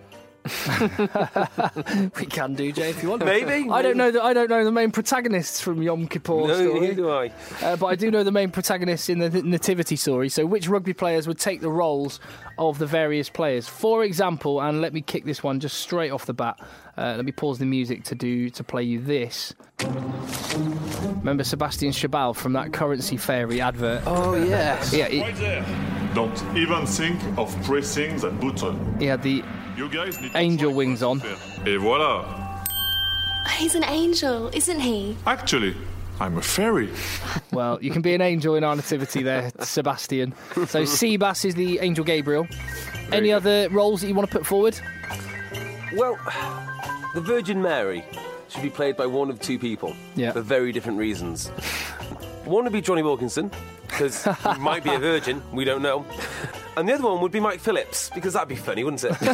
Speaker 5: We can do, Jay, if you want.
Speaker 6: Maybe.
Speaker 5: I don't know the main protagonists from Yom Kippur story.
Speaker 6: Neither do I.
Speaker 5: But I do know the main protagonists in the nativity story. So which rugby players would take the roles of the various players? For example, and let me kick this one just straight off the bat. Let me pause the music to play you this. Remember Sebastian Chabal from that Currency Fairy advert?
Speaker 7: Oh yes.
Speaker 5: Yeah.
Speaker 11: Right there. Don't even think of pressing that button.
Speaker 5: He had the angel wings on.
Speaker 11: Et voilà.
Speaker 12: He's an angel, isn't he?
Speaker 11: Actually, I'm a fairy.
Speaker 5: Well, you can be an angel in our nativity there, Sebastian. So Seabass is the angel Gabriel. Any other roles that you want to put forward?
Speaker 6: Well, the Virgin Mary should be played by one of two people for very different reasons. One would be Johnny Wilkinson, because he might be a virgin, we don't know. And the other one would be Mike Phillips, because that'd be funny, wouldn't it?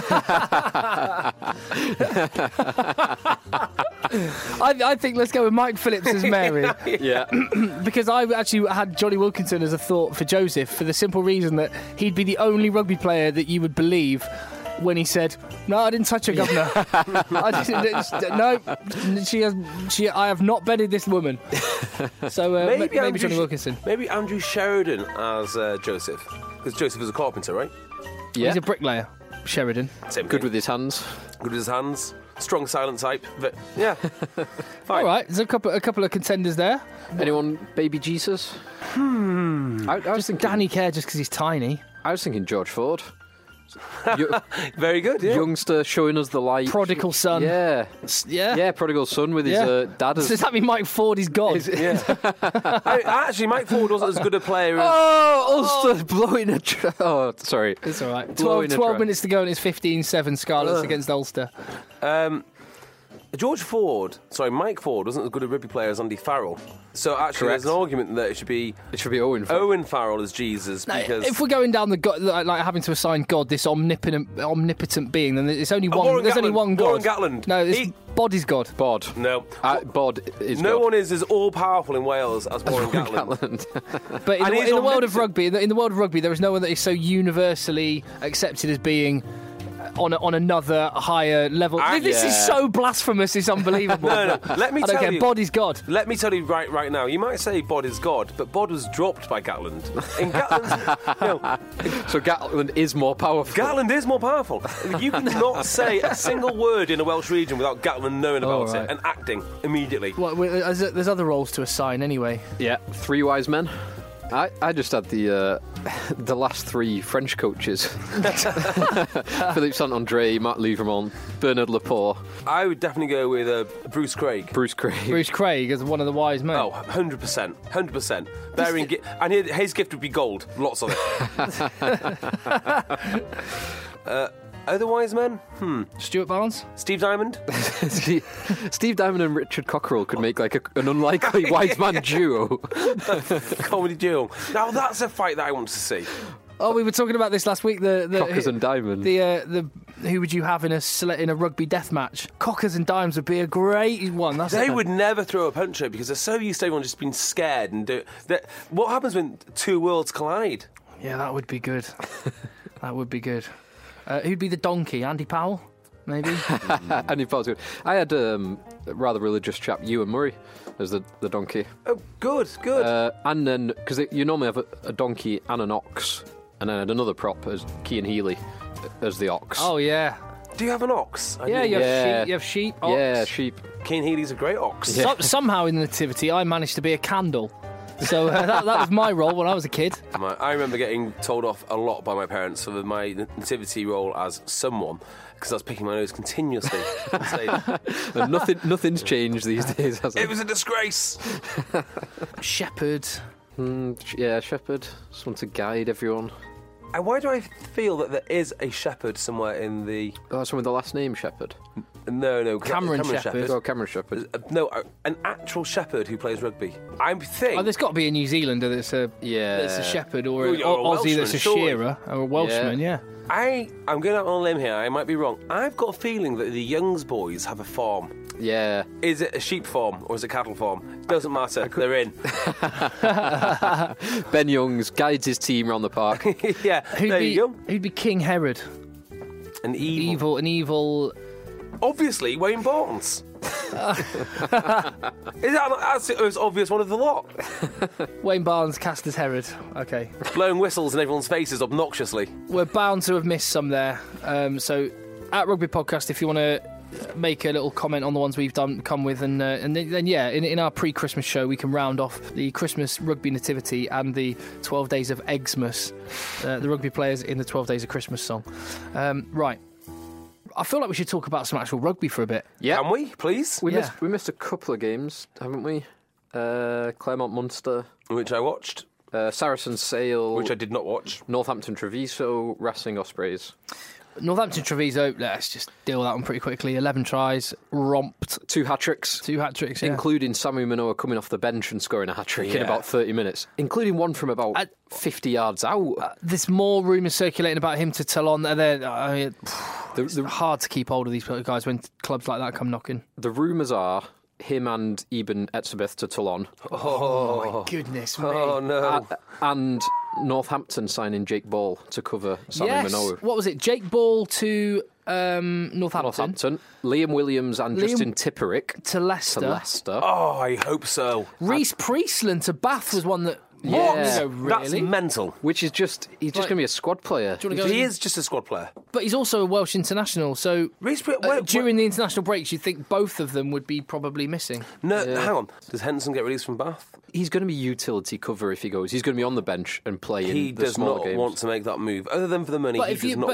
Speaker 5: I think let's go with Mike Phillips as Mary.
Speaker 7: Yeah.
Speaker 5: Because I actually had Johnny Wilkinson as a thought for Joseph, for the simple reason that he'd be the only rugby player that you would believe when he said, "No, I didn't touch her, Governor. I have not bedded this woman." So maybe Johnny Wilkinson.
Speaker 6: Maybe Andrew Sheridan as Joseph, because Joseph is a carpenter, right?
Speaker 5: Yeah, he's a bricklayer. Sheridan,
Speaker 7: good with his hands.
Speaker 6: Good with his hands. Strong silent type. But yeah.
Speaker 5: All right, there's a couple of contenders there.
Speaker 7: Anyone, Baby Jesus?
Speaker 5: I was thinking Danny Kerr just because he's tiny.
Speaker 7: I was thinking George Ford.
Speaker 6: Very good, yeah.
Speaker 7: Youngster showing us the light.
Speaker 5: Prodigal son.
Speaker 7: Yeah, prodigal son with his dad.
Speaker 5: Does that mean Mike Ford is God?
Speaker 6: Actually, Mike Ford wasn't as good a player as...
Speaker 7: Ulster blowing a... sorry.
Speaker 5: It's all right. 12 minutes to go and it's 15-7 Scarlets against Ulster.
Speaker 6: Mike Ford wasn't as good a rugby player as Andy Farrell. So actually,
Speaker 7: Correct.
Speaker 6: There's an argument that it should be Owen Farrell as Jesus. Because
Speaker 5: if we're going down the God, like having to assign God this omnipotent being, then there's only one. There's only one God.
Speaker 6: Warren Gatland.
Speaker 5: No, Bod is God.
Speaker 7: Bod.
Speaker 6: No.
Speaker 7: Bod is
Speaker 6: no
Speaker 7: God.
Speaker 6: one is as all powerful in Wales as Warren Gatland.
Speaker 5: But in the world of rugby, there is no one that is so universally accepted as being on another higher level. This is so blasphemous, it's unbelievable.
Speaker 6: No. Let me tell you.
Speaker 5: Bod is God.
Speaker 6: Let me tell you right now. You might say Bod is God, but Bod was dropped by Gatland. In Gatland's...
Speaker 7: So Gatland is more powerful.
Speaker 6: Gatland is more powerful. You cannot say a single word in a Welsh region without Gatland knowing about it and acting immediately.
Speaker 5: Well, there's other roles to assign anyway.
Speaker 7: Yeah, Three Wise Men. I just had the last three French coaches. Philippe Saint-André, Marc Livremont, Bernard Laporte.
Speaker 6: I would definitely go with Bruce Craig.
Speaker 7: Bruce Craig
Speaker 5: as one of the wise men.
Speaker 6: Oh, 100%. 100%. And his gift would be gold. Lots of it. Otherwise, men?
Speaker 5: Stuart Barnes?
Speaker 6: Steve Diamond?
Speaker 7: Steve Diamond and Richard Cockerell could make like an unlikely wise man duo.
Speaker 6: Comedy duo. Now that's a fight that I want to see.
Speaker 5: Oh, we were talking about this last week.
Speaker 7: Cockers and Diamonds.
Speaker 5: Who would you have in a rugby death match? Cockers and Dimes would be a great one.
Speaker 6: They would never throw a punch out because they're so used to everyone just being scared and do. What happens when two worlds collide?
Speaker 5: Yeah, that would be good. That would be good. Who'd be the donkey? Andy Powell, maybe.
Speaker 7: Andy Powell's good. I had a rather religious chap, Ewan Murray, as the donkey.
Speaker 6: Oh, good.
Speaker 7: And then because you normally have a donkey and an ox, and then I had another prop as Cian Healy as the ox.
Speaker 5: Oh yeah.
Speaker 6: Do you have an ox?
Speaker 5: You have sheep. Ox.
Speaker 7: Yeah, sheep.
Speaker 6: Cian Healy's a great ox.
Speaker 5: Yeah. Somehow in the Nativity, I managed to be a candle. So that was my role when I was a kid.
Speaker 6: I remember getting told off a lot by my parents for my nativity role as someone because I was picking my nose continuously.
Speaker 7: And nothing's changed these days, has it?
Speaker 6: It was a disgrace.
Speaker 5: Shepherd.
Speaker 7: Yeah, shepherd. Just want to guide everyone.
Speaker 6: And why do I feel that there is a shepherd somewhere in the...
Speaker 7: Oh, someone with the last name Shepherd?
Speaker 6: No.
Speaker 5: Cameron Shepherd.
Speaker 7: Oh, Cameron Shepherd.
Speaker 6: No, an actual shepherd who plays rugby. I think...
Speaker 5: Oh, there's got to be a New Zealander that's a shepherd or an Aussie that's a shearer or a Welshman, yeah.
Speaker 6: I'm going out on a limb here, I might be wrong. I've got a feeling that the Youngs boys have a farm.
Speaker 7: Yeah.
Speaker 6: Is it a sheep farm or is it a cattle farm? It doesn't matter. They're in.
Speaker 7: Ben Youngs guides his team around the park.
Speaker 6: Yeah, there you go.
Speaker 5: Who'd be King Herod?
Speaker 6: An evil... Obviously, Wayne Barnes. Is that's the most obvious one of the lot?
Speaker 5: Wayne Barnes cast as Herod. Okay.
Speaker 6: Blowing whistles in everyone's faces obnoxiously.
Speaker 5: We're bound to have missed some there. So, at Rugby Podcast, if you want to make a little comment on the ones we've come with, and then in our pre-Christmas show we can round off the Christmas rugby nativity and the 12 Days of Xmas, the rugby players in the 12 Days of Christmas song. Right. I feel like we should talk about some actual rugby for a bit.
Speaker 7: Yeah.
Speaker 6: Can we, please?
Speaker 7: We missed a couple of games, haven't we? Claremont Munster,
Speaker 6: which I watched.
Speaker 7: Saracens Sale,
Speaker 6: which I did not watch.
Speaker 7: Northampton Treviso, Racing Ospreys.
Speaker 5: Northampton Treviso, let's just deal with that one pretty quickly. 11 tries, romped.
Speaker 7: 2 hat-tricks.
Speaker 5: Yeah.
Speaker 7: Including Samu Manoa coming off the bench and scoring a hat-trick in about 30 minutes. Including one from about 50 yards out.
Speaker 5: There's more rumours circulating about him to Toulon. It's hard to keep hold of these guys when clubs like that come knocking.
Speaker 7: The rumours are him and Eben Etzebeth to Toulon.
Speaker 5: Oh my goodness me.
Speaker 6: Oh no.
Speaker 7: And Northampton signing Jake Ball to cover Samu Manoa.
Speaker 5: What was it? Jake Ball to Northampton.
Speaker 7: Liam Williams and Justin Tipperick
Speaker 5: to Leicester.
Speaker 6: Oh, I hope so.
Speaker 5: Reece Priestland to Bath was one that...
Speaker 6: Yeah,
Speaker 5: really?
Speaker 6: That's mental.
Speaker 7: Which is he's just going to be a squad player.
Speaker 6: He is just a squad player.
Speaker 5: But he's also a Welsh international, so during the international breaks, you'd think both of them would be probably missing.
Speaker 6: No, hang on. Does Henderson get released from Bath?
Speaker 7: He's going to be utility cover if he goes. He's going to be on the bench and play in the smaller games.
Speaker 6: He does not want to make that move. Other than for the money,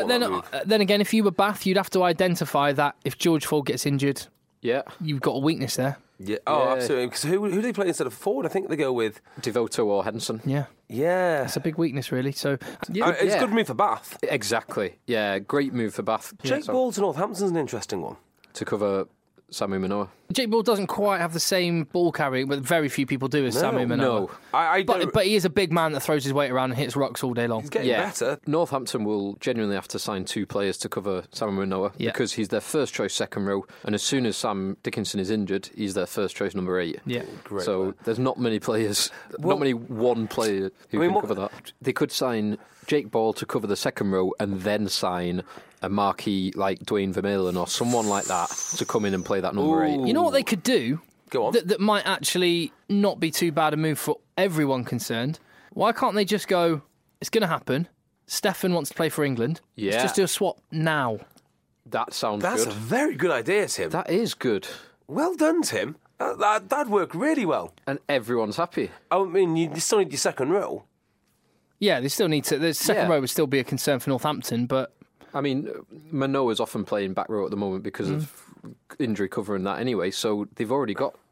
Speaker 5: Then again, if you were Bath, you'd have to identify that if George Ford gets injured, you've got a weakness there.
Speaker 6: Yeah. Oh, absolutely. Because who do they play instead of Ford? I think they go with
Speaker 7: Devoto or Henderson.
Speaker 5: Yeah. It's a big weakness, really. So
Speaker 6: it's a good move for Bath.
Speaker 7: Exactly. Yeah, great move for Bath.
Speaker 6: Jake Ball to Northampton's an interesting one.
Speaker 7: To cover Samu Manoa.
Speaker 5: Jake Ball doesn't quite have the same ball carrying, but very few people do as Samu Manoa.
Speaker 7: No.
Speaker 5: But he is a big man that throws his weight around and hits rocks all day long.
Speaker 6: He's getting better.
Speaker 7: Northampton will genuinely have to sign 2 players to cover Samu Manoa because he's their first choice second row, and as soon as Sam Dickinson is injured, he's their first choice number 8.
Speaker 5: Yeah,
Speaker 7: great. So there's not many players, not many one player who can cover that. They could sign Jake Ball to cover the second row and then sign a marquee like Dwayne Vermeulen or someone like that to come in and play that number 8.
Speaker 5: You know what they could do?
Speaker 6: Go on.
Speaker 5: That might actually not be too bad a move for everyone concerned. Why can't they just go, it's going to happen, Stefan wants to play for England, let's just do a swap now.
Speaker 7: That sounds good.
Speaker 6: That's a very good idea, Tim.
Speaker 7: That is good.
Speaker 6: Well done, Tim. That'd work really well.
Speaker 7: And everyone's happy.
Speaker 6: I mean, you still need your second row.
Speaker 5: Yeah, they still need to. The second row would still be a concern for Northampton, but...
Speaker 7: I mean, Manoa's often playing back row at the moment because of injury cover and that anyway, so they've already got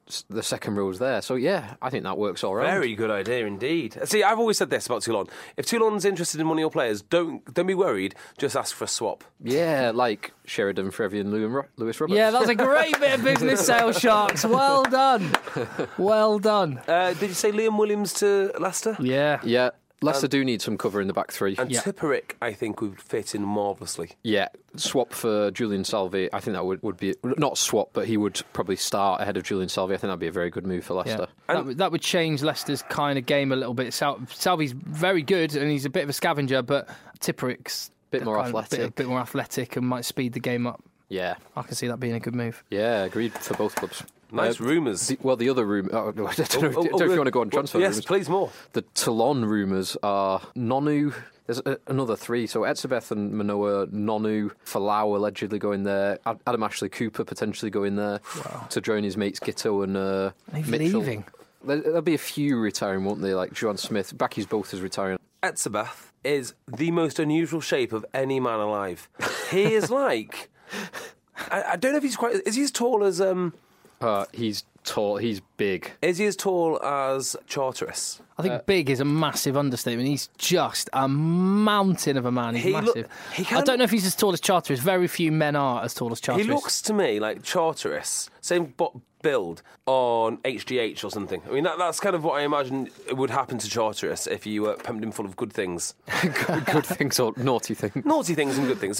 Speaker 7: the second row's there. So, yeah, I think that works all right.
Speaker 6: Very good idea indeed. See, I've always said this about Toulon. If Toulon's interested in one of your players, don't be worried. Just ask for a swap.
Speaker 7: Yeah, like Sheridan, Frevian, Lewis Roberts.
Speaker 5: Yeah, that's a great bit of business, Sale Sharks. Well done. Well done.
Speaker 6: Did you say Liam Williams to Leicester?
Speaker 5: Yeah.
Speaker 7: Yeah. Leicester do need some cover in the back three.
Speaker 6: And Tipuric, I think, would fit in marvellously.
Speaker 7: Yeah, swap for Julian Salvi. I think that would be, not swap, but he would probably start ahead of Julian Salvi. I think that would be a very good move for Leicester.
Speaker 5: Yeah. That would change Leicester's kind of game a little bit. Salvi's very good and he's a bit of a scavenger, but Tipuric's
Speaker 7: a bit more athletic
Speaker 5: and might speed the game up.
Speaker 7: Yeah.
Speaker 5: I can see that being a good move.
Speaker 7: Yeah, agreed for both clubs.
Speaker 6: Nice rumours.
Speaker 7: The other rumour... I don't know if you want to go on transfer rumours.
Speaker 6: Yes, please, more.
Speaker 7: The Toulon rumours are Nonu... There's another three. So Etzebeth and Manoa, Nonu, Falau allegedly going there. Adam Ashley Cooper potentially going there to join his mates Gitto and Mitchell.
Speaker 5: Leaving.
Speaker 7: There'll be a few retiring, won't they? Like Joan Smith. Backy's both is retiring.
Speaker 6: Etzebeth is the most unusual shape of any man alive. He is like... I don't know if he's quite... Is he as tall as...
Speaker 7: He's tall. He's big.
Speaker 6: Is he as tall as Charteris?
Speaker 5: I think big is a massive understatement. He's just a mountain of a man. He's massive. I don't know if he's as tall as Charteris. Very few men are as tall as Charteris.
Speaker 6: He looks to me like Charteris. Same build on HGH or something. I mean, that's kind of what I imagine would happen to Charteris if you pumped him full of good things.
Speaker 7: Good things or naughty things?
Speaker 6: Naughty things and good things.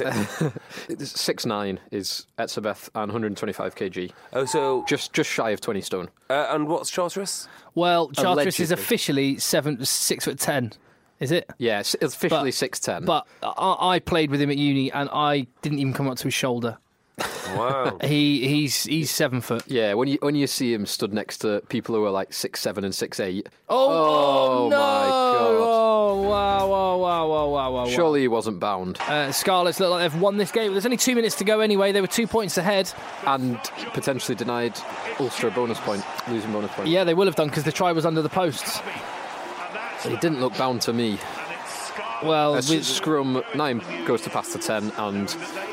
Speaker 7: 6'9" is Etzebeth and 125 kg.
Speaker 6: Oh, so...
Speaker 7: Just shy of 20 stone.
Speaker 6: And what's Charteris?
Speaker 5: Well, Charteris is officially 6'10". Is it?
Speaker 7: Yeah, it's officially 6'10".
Speaker 5: But I played with him at uni and I didn't even come up to his shoulder.
Speaker 6: Wow.
Speaker 5: He's 7 foot.
Speaker 7: Yeah, when you see him stood next to people who are like 6'7" and 6'8".
Speaker 5: Oh
Speaker 7: no!
Speaker 5: My God! Oh wow!
Speaker 7: Surely he wasn't bound.
Speaker 5: Scarlets look like they've won this game. There's only 2 minutes to go anyway. They were 2 points ahead
Speaker 7: and potentially denied Ulster a bonus point, losing bonus point.
Speaker 5: Yeah, they will have done because the try was under the posts.
Speaker 7: He didn't look bound to me.
Speaker 5: Well,
Speaker 7: scrum 9 goes to pass to 10 and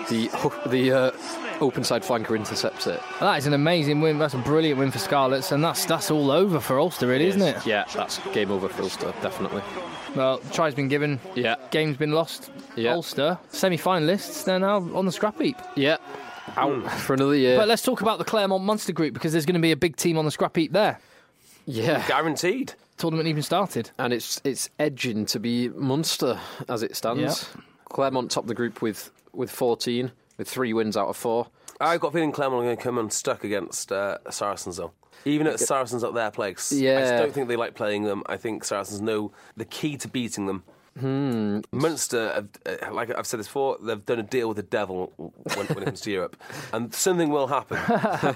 Speaker 7: the open side flanker intercepts it.
Speaker 5: That is an amazing win. That's a brilliant win for Scarlets, and that's all over for Ulster, really, isn't it?
Speaker 7: Yeah, that's game over for Ulster, definitely.
Speaker 5: Well, try's been given.
Speaker 7: Yeah.
Speaker 5: Game's been lost.
Speaker 7: Yeah.
Speaker 5: Ulster, semi-finalists, they're now on the scrap heap.
Speaker 7: Yeah. Out for another year.
Speaker 5: But let's talk about the Claremont Munster group because there's going to be a big team on the scrap heap there.
Speaker 7: Yeah.
Speaker 6: Guaranteed.
Speaker 5: Tournament even started.
Speaker 7: And it's edging to be Munster as it stands.
Speaker 5: Yep.
Speaker 7: Claremont topped the group with 14, with 3 wins out of 4.
Speaker 6: I've got a feeling Claremont are going to come unstuck against Saracens, though. Even at Saracens at their place.
Speaker 7: Yeah.
Speaker 6: I just don't think they like playing them. I think Saracens know the key to beating them. Munster, like I've said this before, they've done a deal with the devil when it comes to Europe, and something will happen.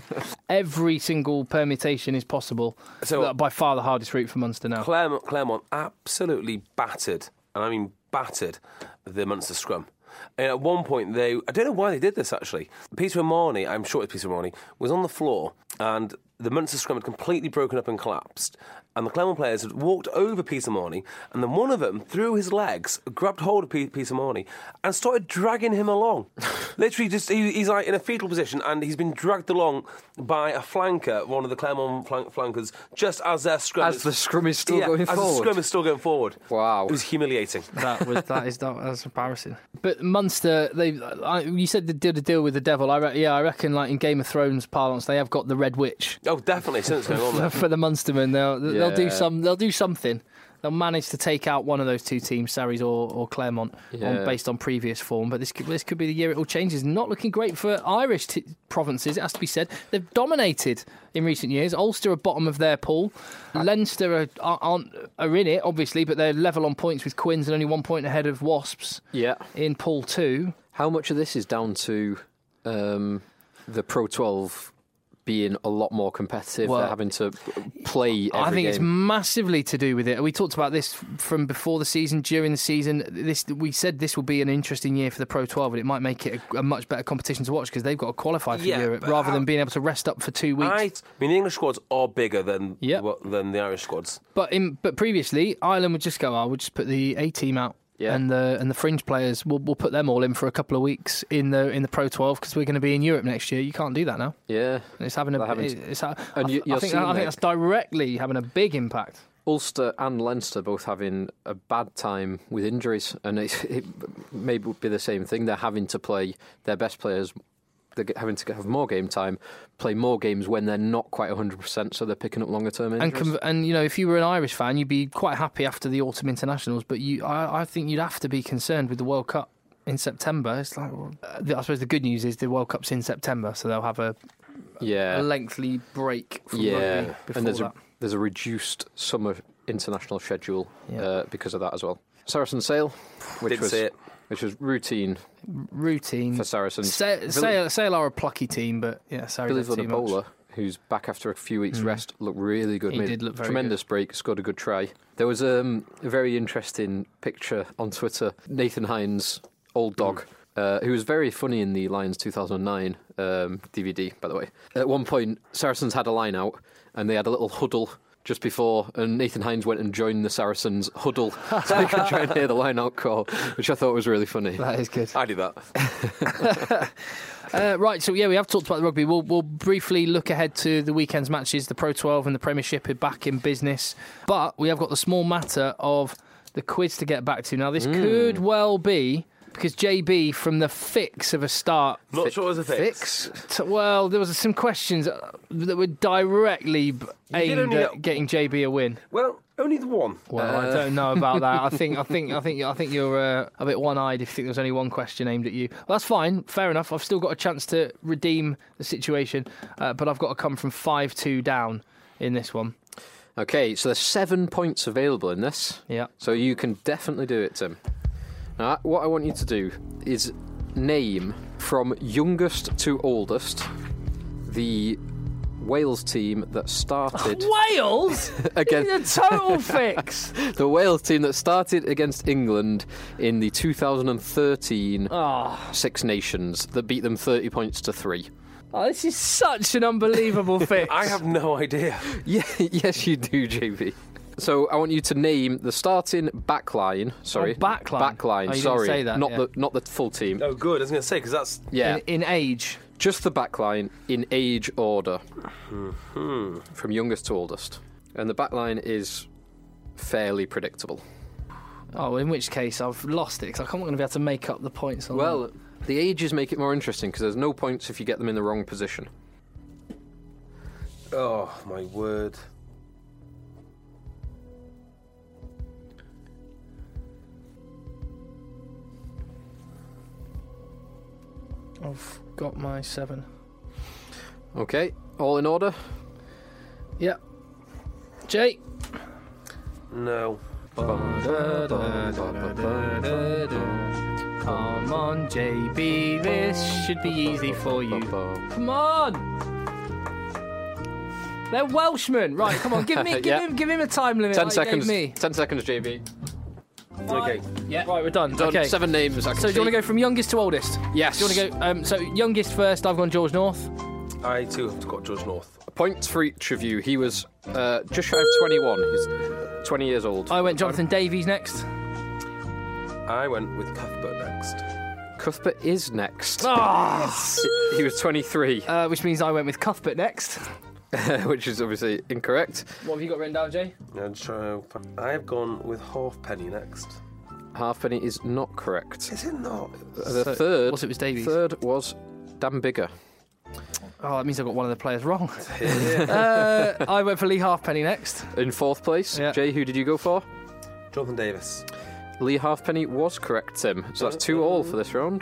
Speaker 5: Every single permutation is possible. So by far the hardest route for Munster now.
Speaker 6: Claremont absolutely battered, and I mean battered, the Munster scrum. And at one point, I don't know why they did this actually. Peter O'Mahony, I'm sure it's Peter O'Mahony, was on the floor, and the Munster scrum had completely broken up and collapsed. And the Claremont players had walked over Peter O'Mahony, and then one of them, through his legs, grabbed hold of Peter O'Mahony and started dragging him along. Literally, he's like in a fetal position, and he's been dragged along by a flanker, one of the Claremont flankers, just as their scrum.
Speaker 7: As the scrum is still going forward.
Speaker 6: As the scrum is still going forward.
Speaker 7: Wow,
Speaker 6: it was humiliating.
Speaker 5: That's embarrassing. But Munster, you said they did a deal with the devil. I reckon, like in Game of Thrones parlance, they have got the Red Witch.
Speaker 6: Oh, definitely. Something's going on there
Speaker 5: for the Munstermen. They'll do something. They'll manage to take out one of those two teams, Sarries or Claremont, based on previous form. But this could be the year it all changes. Not looking great for Irish provinces, it has to be said. They've dominated in recent years. Ulster are bottom of their pool. Leinster are in it, obviously, but they're level on points with Quins and only 1 point ahead of Wasps in Pool 2.
Speaker 7: How much of this is down to the Pro 12 being a lot more competitive, they're having to play every
Speaker 5: I think
Speaker 7: game?
Speaker 5: It's massively to do with it. We talked about this from before the season, during the season. We said this will be an interesting year for the Pro 12, and it might make it a much better competition to watch because they've got to qualify for Europe rather than being able to rest up for 2 weeks.
Speaker 6: I mean, the English squads are bigger than the Irish squads.
Speaker 5: But previously, Ireland would just go, we'll just put the A team out
Speaker 7: Yeah.
Speaker 5: And the fringe players, we'll put them all in for a couple of weeks in the Pro 12 because we're going to be in Europe next year. You can't do that now.
Speaker 7: Yeah.
Speaker 5: And it's having I think that's directly having a big impact.
Speaker 7: Ulster and Leinster both having a bad time with injuries, and it may be the same thing. They're having to play their best players. They're having to have more game time, play more games when they're not quite 100%, so they're picking up longer term injuries.
Speaker 5: And if you were an Irish fan, you'd be quite happy after the autumn internationals, but I think you'd have to be concerned with the World Cup in September. It's like, I suppose the good news is the World Cup's in September, so they'll have a lengthy break from rugby before
Speaker 7: and there's a reduced summer international schedule because of that as well. Saracen Sale, which was routine for Saracens.
Speaker 5: Sale are a plucky team, but sorry,
Speaker 7: Billy Vunipola, who's back after a few weeks' rest, looked really good.
Speaker 5: He did look very
Speaker 7: tremendous
Speaker 5: good.
Speaker 7: Break, scored a good try. There was a very interesting picture on Twitter. Nathan Hines, old dog, who was very funny in the Lions 2009 DVD, by the way. At one point, Saracens had a line out, and they had a little huddle just before, and Nathan Hines went and joined the Saracens huddle so he could try and hear the line-out call, which I thought was really funny.
Speaker 5: That is good.
Speaker 6: I do that.
Speaker 5: Right, so we have talked about the rugby. We'll briefly look ahead to the weekend's matches. The Pro 12 and the Premiership are back in business, but we have got the small matter of the quiz to get back to. Now, this could well be because JB, from the fix of a start...
Speaker 6: Not sure it was a fix.
Speaker 5: Well, there was some questions that were directly aimed at getting JB a win.
Speaker 6: Well, only the one.
Speaker 5: Well, I don't know about that. I think you're a bit one-eyed if you think there was only one question aimed at you. Well, that's fine. Fair enough. I've still got a chance to redeem the situation, but I've got to come from 5-2 down in this one.
Speaker 7: Okay, so there's 7 points available in this.
Speaker 5: Yeah.
Speaker 7: So you can definitely do it, Tim. Now, what I want you to do is name from youngest to oldest the Wales team that started...
Speaker 5: Wales?
Speaker 7: against
Speaker 5: a total fix!
Speaker 7: The Wales team that started against England in the 2013 Six Nations that beat them 30 points to 3.
Speaker 5: Oh, this is such an unbelievable fix.
Speaker 6: I have no idea.
Speaker 7: Yeah, yes, you do, JB. So I want you to name the starting backline. Sorry,
Speaker 5: backline.
Speaker 7: Sorry,
Speaker 5: say that,
Speaker 7: not the full team.
Speaker 6: Oh, good. I was going to say because that's
Speaker 5: in age.
Speaker 7: Just the backline in age order, from youngest to oldest, and the backline is fairly predictable.
Speaker 5: Oh, in which case I've lost it because I'm not going to be able to make up the points.
Speaker 7: Well, the ages make it more interesting because there's no points if you get them in the wrong position.
Speaker 6: Oh my word.
Speaker 5: I've got my 7.
Speaker 7: Okay, all in order?
Speaker 5: Yeah. Jay?
Speaker 6: No.
Speaker 5: Come on, JB, this should be easy for you. Come on! They're Welshmen. Right, come on, give him a time limit.
Speaker 7: 10 seconds.
Speaker 5: Me.
Speaker 7: 10 seconds, JB.
Speaker 6: Okay.
Speaker 5: Yeah. Right, we're done.
Speaker 7: Done.
Speaker 5: Okay.
Speaker 7: 7 names.
Speaker 5: So do you want to go from youngest to oldest?
Speaker 7: Yes.
Speaker 5: Do you want to go? So youngest first. I've gone George North.
Speaker 6: I too have got George North.
Speaker 7: Points for each of you. He was just shy of 21. He's 20 years old.
Speaker 5: I went Jonathan Davies next.
Speaker 6: I went with Cuthbert next.
Speaker 7: Cuthbert is next.
Speaker 5: Oh!
Speaker 7: He was 23.
Speaker 5: Which means I went with Cuthbert next.
Speaker 7: Which is obviously incorrect.
Speaker 5: What have you got written down, Jay?
Speaker 6: I have gone with Halfpenny next.
Speaker 7: Halfpenny is not correct.
Speaker 6: Is it not?
Speaker 7: The third.
Speaker 5: Was it was Davies?
Speaker 7: Third was Dan Bigger.
Speaker 5: Oh, that means I got one of the players wrong. I went for Lee Halfpenny next.
Speaker 7: In fourth place.
Speaker 5: Yeah.
Speaker 7: Jay, who did you go for?
Speaker 6: Jonathan Davis.
Speaker 7: Lee Halfpenny was correct, Tim. So that's 2-2 for this round.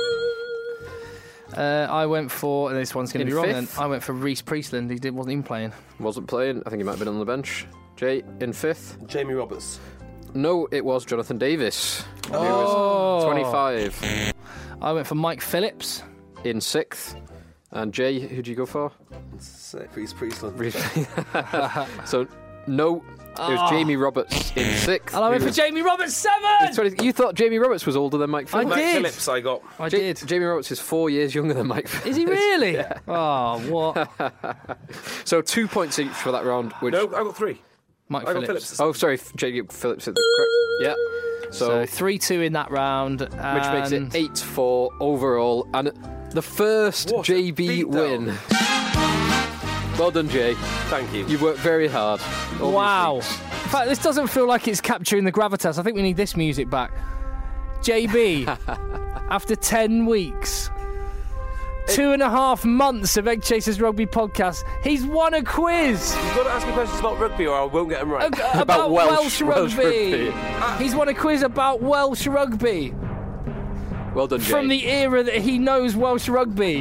Speaker 5: I went for, and this one's going to be wrong then,
Speaker 7: fifth.
Speaker 5: I went for Reece Priestland. He wasn't even playing.
Speaker 7: Wasn't playing. I think he might have been on the bench. Jay, in fifth.
Speaker 6: Jamie Roberts.
Speaker 7: No, it was Jonathan Davis. He was 25.
Speaker 5: I went for Mike Phillips.
Speaker 7: In sixth. And Jay, who'd you go for?
Speaker 6: Reece Priestland.
Speaker 7: So, no, it was Jamie Roberts in sixth.
Speaker 5: And I went for Jamie Roberts 7!
Speaker 7: You thought Jamie Roberts was older than Mike Phillips?
Speaker 5: I did.
Speaker 6: Mike Phillips I got.
Speaker 5: I did.
Speaker 7: Jamie Roberts is 4 years younger than Mike Phillips.
Speaker 5: Is he really?
Speaker 7: Yeah.
Speaker 5: Oh, what?
Speaker 7: So 2 points each for that round. Which...
Speaker 6: No, I got 3.
Speaker 5: Mike
Speaker 6: I got
Speaker 5: Phillips.
Speaker 6: Phillips.
Speaker 7: Oh, sorry, Jamie Phillips is the correct. Yeah.
Speaker 5: So 3-2 in that round.
Speaker 7: Which makes it 8-4 overall. And the first JB win. Well done, Jay.
Speaker 6: Thank you.
Speaker 7: You've worked very hard.
Speaker 5: Wow. In fact, this doesn't feel like it's capturing the gravitas. I think we need this music back. JB, after 10 weeks, 2.5 months of Egg Chasers Rugby podcast, he's won a quiz.
Speaker 6: You've got to ask me questions about rugby or I won't get them right.
Speaker 5: About Welsh rugby. He's won a quiz about Welsh rugby.
Speaker 7: Well done, Jay.
Speaker 5: From the era that he knows Welsh rugby.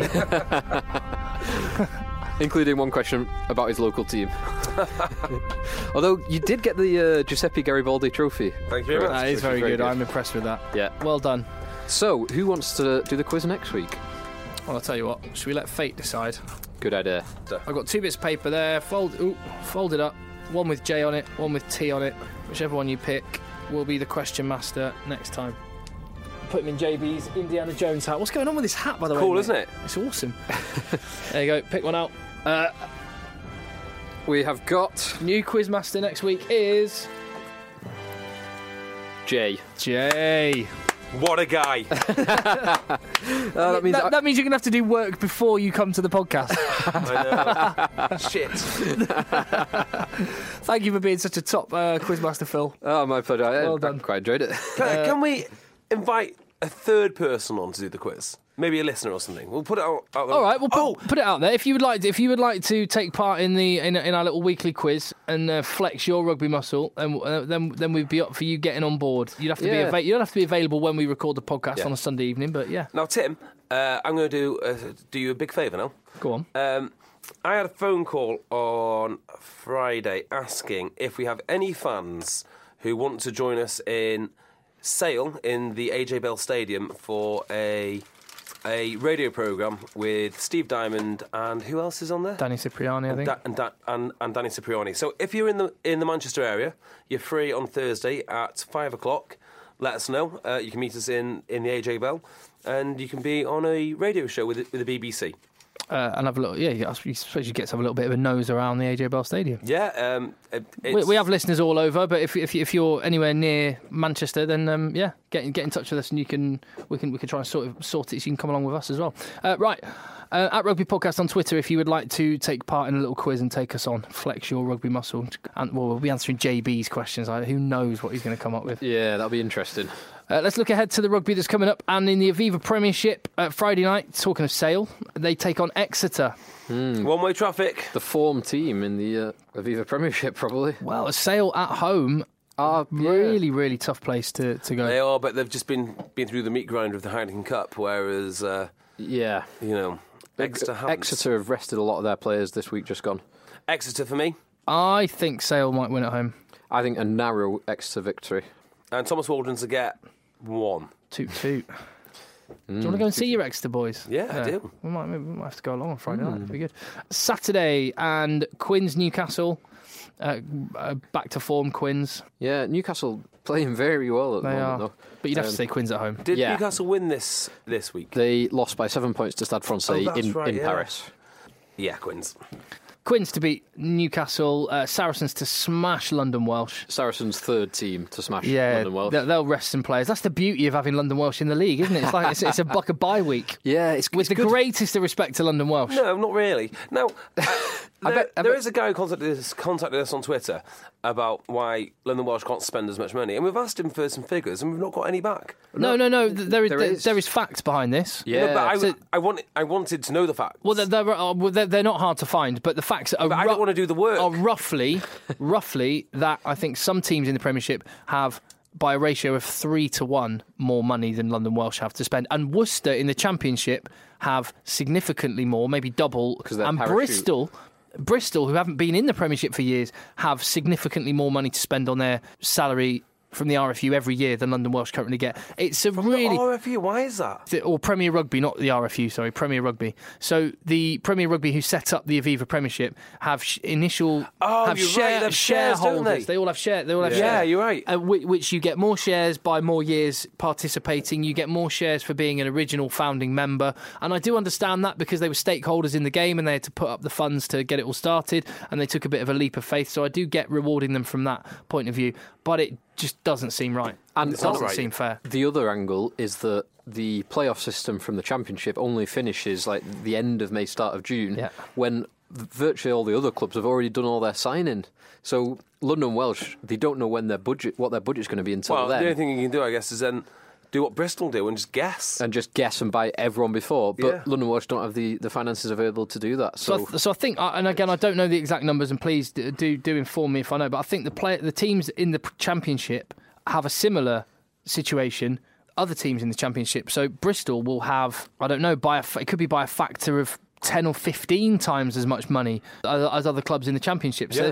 Speaker 7: Including one question about his local team. Although you did get the Giuseppe Garibaldi trophy.
Speaker 6: Thank you very much.
Speaker 5: That is very good. I'm impressed with that.
Speaker 7: Yeah.
Speaker 5: Well done.
Speaker 7: So, who wants to do the quiz next week?
Speaker 5: Well, I'll tell you what. Should we let fate decide?
Speaker 7: Good idea.
Speaker 5: I've got 2 bits of paper there. Folded up. One with J on it, one with T on it. Whichever one you pick will be the question master next time. Put him in JB's Indiana Jones hat. What's going on with this hat, by the way?
Speaker 6: Cool, isn't it?
Speaker 5: It's awesome. There you go. Pick one out.
Speaker 7: We have got...
Speaker 5: New quizmaster next week is...
Speaker 7: Jay.
Speaker 6: What a guy.
Speaker 5: That means you're going to have to do work before you come to the podcast.
Speaker 6: I know. Shit.
Speaker 5: Thank you for being such a top quizmaster, Phil.
Speaker 7: Oh, my pleasure.
Speaker 5: Well done.
Speaker 7: I quite enjoyed it.
Speaker 6: Can we invite a third person on to do the quiz? Maybe a listener or something. We'll put it out there.
Speaker 5: All right, we'll put it out there. If you would like to take part in our little weekly quiz and flex your rugby muscle, then we'd be up for you getting on board. You'd have to be you don't have to be available when we record the podcast on a Sunday evening, but yeah.
Speaker 6: Now, Tim, I'm going to do you a big favour now.
Speaker 5: Go on.
Speaker 6: I had a phone call on Friday asking if we have any fans who want to join us in Sale in the AJ Bell Stadium for a radio programme with Steve Diamond and who else is on there?
Speaker 5: Danny Cipriani, I think.
Speaker 6: And Danny Cipriani. So if you're in the Manchester area, you're free on Thursday at 5:00. Let us know. You can meet us in the AJ Bell, and you can be on a radio show with the BBC.
Speaker 5: And have a little, I suppose you get to have a little bit of a nose around the AJ Bell Stadium.
Speaker 6: Yeah,
Speaker 5: we have listeners all over, but if you're anywhere near Manchester, then get in touch with us, and we can try and sort it so you can come along with us as well. Right, at Rugby Podcast on Twitter, if you would like to take part in a little quiz and take us on, flex your rugby muscle, and we'll be answering JB's questions. Who knows what he's going to come up with?
Speaker 7: Yeah, that'll be interesting.
Speaker 5: Let's look ahead to the rugby that's coming up. And in the Aviva Premiership, Friday night, talking of Sale, they take on Exeter.
Speaker 6: One-way traffic.
Speaker 7: The form team in the Aviva Premiership, probably.
Speaker 5: Well, Sale at home are really, really tough place to go.
Speaker 6: They are, but they've just been through the meat grinder of the Heineken Cup, whereas,
Speaker 7: Exeter have rested a lot of their players this week just gone.
Speaker 6: Exeter for me.
Speaker 5: I think Sale might win at home.
Speaker 7: I think a narrow Exeter victory.
Speaker 6: And Thomas Waldron's to get 1.
Speaker 5: Toot. Do you want to go and see your Exeter boys?
Speaker 6: Yeah, I do.
Speaker 5: We might have to go along on Friday night. It'd be good. Saturday, and Quins Newcastle. Back to form, Quins.
Speaker 7: Yeah, Newcastle playing very well at the moment, though.
Speaker 5: But you'd have to say Quins at home.
Speaker 6: Did Newcastle win this week?
Speaker 7: They lost by 7 points to Stade Francais in Paris.
Speaker 6: Yeah, Quins.
Speaker 5: Quins to beat Newcastle, Saracens to smash London Welsh.
Speaker 7: Saracens' third team to smash London Welsh.
Speaker 5: They'll rest some players. That's the beauty of having London Welsh in the league, isn't it? It's like it's a bye week.
Speaker 7: Yeah, it's
Speaker 5: with the greatest of respect to London Welsh.
Speaker 6: No, not really. Now, there is a guy who contacted us on Twitter about why London Welsh can't spend as much money, and we've asked him for some figures, and we've not got any back.
Speaker 5: No. There is facts behind this.
Speaker 7: Yeah,
Speaker 6: no, but I wanted to know the facts.
Speaker 5: Well, they're not hard to find, but the facts are.
Speaker 6: But I don't want to do the work.
Speaker 5: Are roughly that I think some teams in the Premiership have, by a ratio of 3-1, more money than London Welsh have to spend, and Worcester in the Championship have significantly more, maybe double, and Bristol, who haven't been in the Premiership for years, have significantly more money to spend on their salary from the RFU every year than London Welsh currently get. It's a
Speaker 6: from
Speaker 5: really...
Speaker 6: the RFU? Why is that?
Speaker 5: Or Premier Rugby, not the RFU, sorry, Premier Rugby. So the Premier Rugby who set up the Aviva Premiership have shareholders. They all have shares.
Speaker 6: Yeah, you're right.
Speaker 5: Which you get more shares by more years participating. You get more shares for being an original founding member. And I do understand that because they were stakeholders in the game and they had to put up the funds to get it all started, and they took a bit of a leap of faith. So I do get rewarding them from that point of view. But it just doesn't seem right.
Speaker 7: And
Speaker 5: it doesn't seem fair.
Speaker 7: The other angle is that the playoff system from the Championship only finishes like the end of May, start of June, when virtually all the other clubs have already done all their signing. So London Welsh, they don't know when what their budget's going to be until then.
Speaker 6: The only thing you can do, I guess, is then do what Bristol do and just guess.
Speaker 7: And buy everyone before. But London Welsh don't have the finances available to do that. So
Speaker 5: I think, and again, I don't know the exact numbers, and please do inform me if I know, but I think the teams in the Championship have a similar situation, other teams in the Championship. So Bristol will have, I don't know, it could be by a factor of 10 or 15 times as much money as other clubs in the Championship. So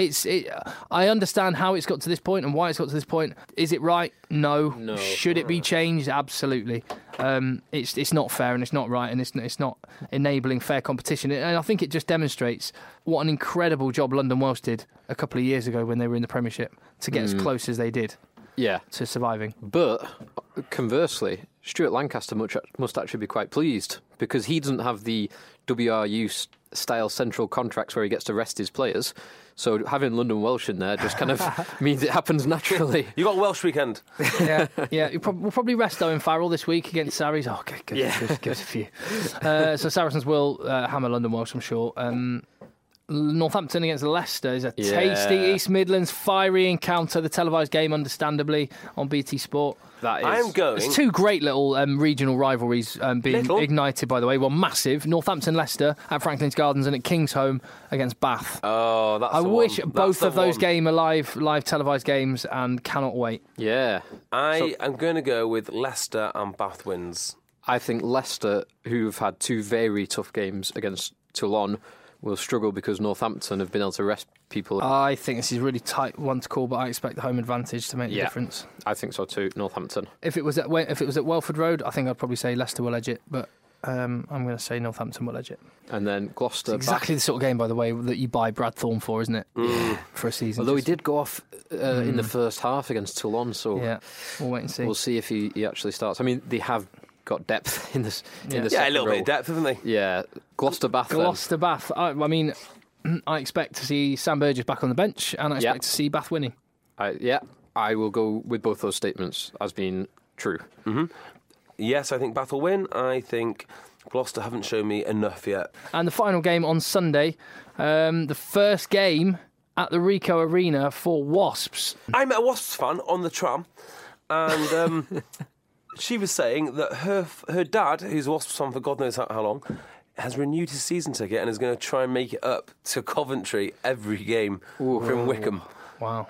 Speaker 5: I understand how it's got to this point and why it's got to this point. Is it right? No. Should it be changed? Absolutely. It's not fair and it's not right and it's not enabling fair competition. And I think it just demonstrates what an incredible job London Welsh did a couple of years ago when they were in the Premiership to get as close as they did. To surviving.
Speaker 7: But conversely, Stuart Lancaster must actually be quite pleased because he doesn't have the WRU style central contracts where he gets to rest his players. So having London Welsh in there just kind of means it happens naturally.
Speaker 6: You got Welsh weekend.
Speaker 5: We'll probably rest Owen Farrell this week against Sarries. Oh, okay, give us a few. So Saracens will hammer London Welsh, I'm sure. Northampton against Leicester is a tasty East Midlands fiery encounter. The televised game, understandably, on BT Sport.
Speaker 6: There's
Speaker 5: two great little regional rivalries being ignited, by the way. Well, massive. Northampton Leicester at Franklin's Gardens and at Kingsholm against Bath.
Speaker 6: Oh, that's
Speaker 5: I wish both of those games are live televised games and cannot wait.
Speaker 7: Yeah.
Speaker 6: I am going to go with Leicester and Bath wins.
Speaker 7: I think Leicester, who've had two very tough games against Toulon, will struggle because Northampton have been able to rest people.
Speaker 5: I think this is a really tight one to call, but I expect the home advantage to make the difference.
Speaker 7: I think so too, Northampton.
Speaker 5: If it was at Welford Road, I think I'd probably say Leicester will edge it, but I'm going to say Northampton will edge it.
Speaker 7: And then Gloucester.
Speaker 5: It's exactly the sort of game, by the way, that you buy Brad Thorne for, isn't it? For a season.
Speaker 7: Although he did go off in the first half against Toulon, so
Speaker 5: we'll wait and see.
Speaker 7: We'll see if he actually starts. I mean, they have got depth in this. In the
Speaker 6: a little bit of depth, haven't they?
Speaker 7: Yeah, Gloucester Bath.
Speaker 5: I mean, I expect to see Sam Burgess back on the bench, and I expect to see Bath winning.
Speaker 7: I will go with both those statements as being true.
Speaker 6: Mm-hmm. Yes, I think Bath will win. I think Gloucester haven't shown me enough yet.
Speaker 5: And the final game on Sunday, the first game at the Ricoh Arena for Wasps.
Speaker 6: I met a Wasps fan on the tram, and she was saying that her dad, who's a Wasps fan for God knows how long, has renewed his season ticket and is going to try and make it up to Coventry every game from Wickham.
Speaker 5: Wow.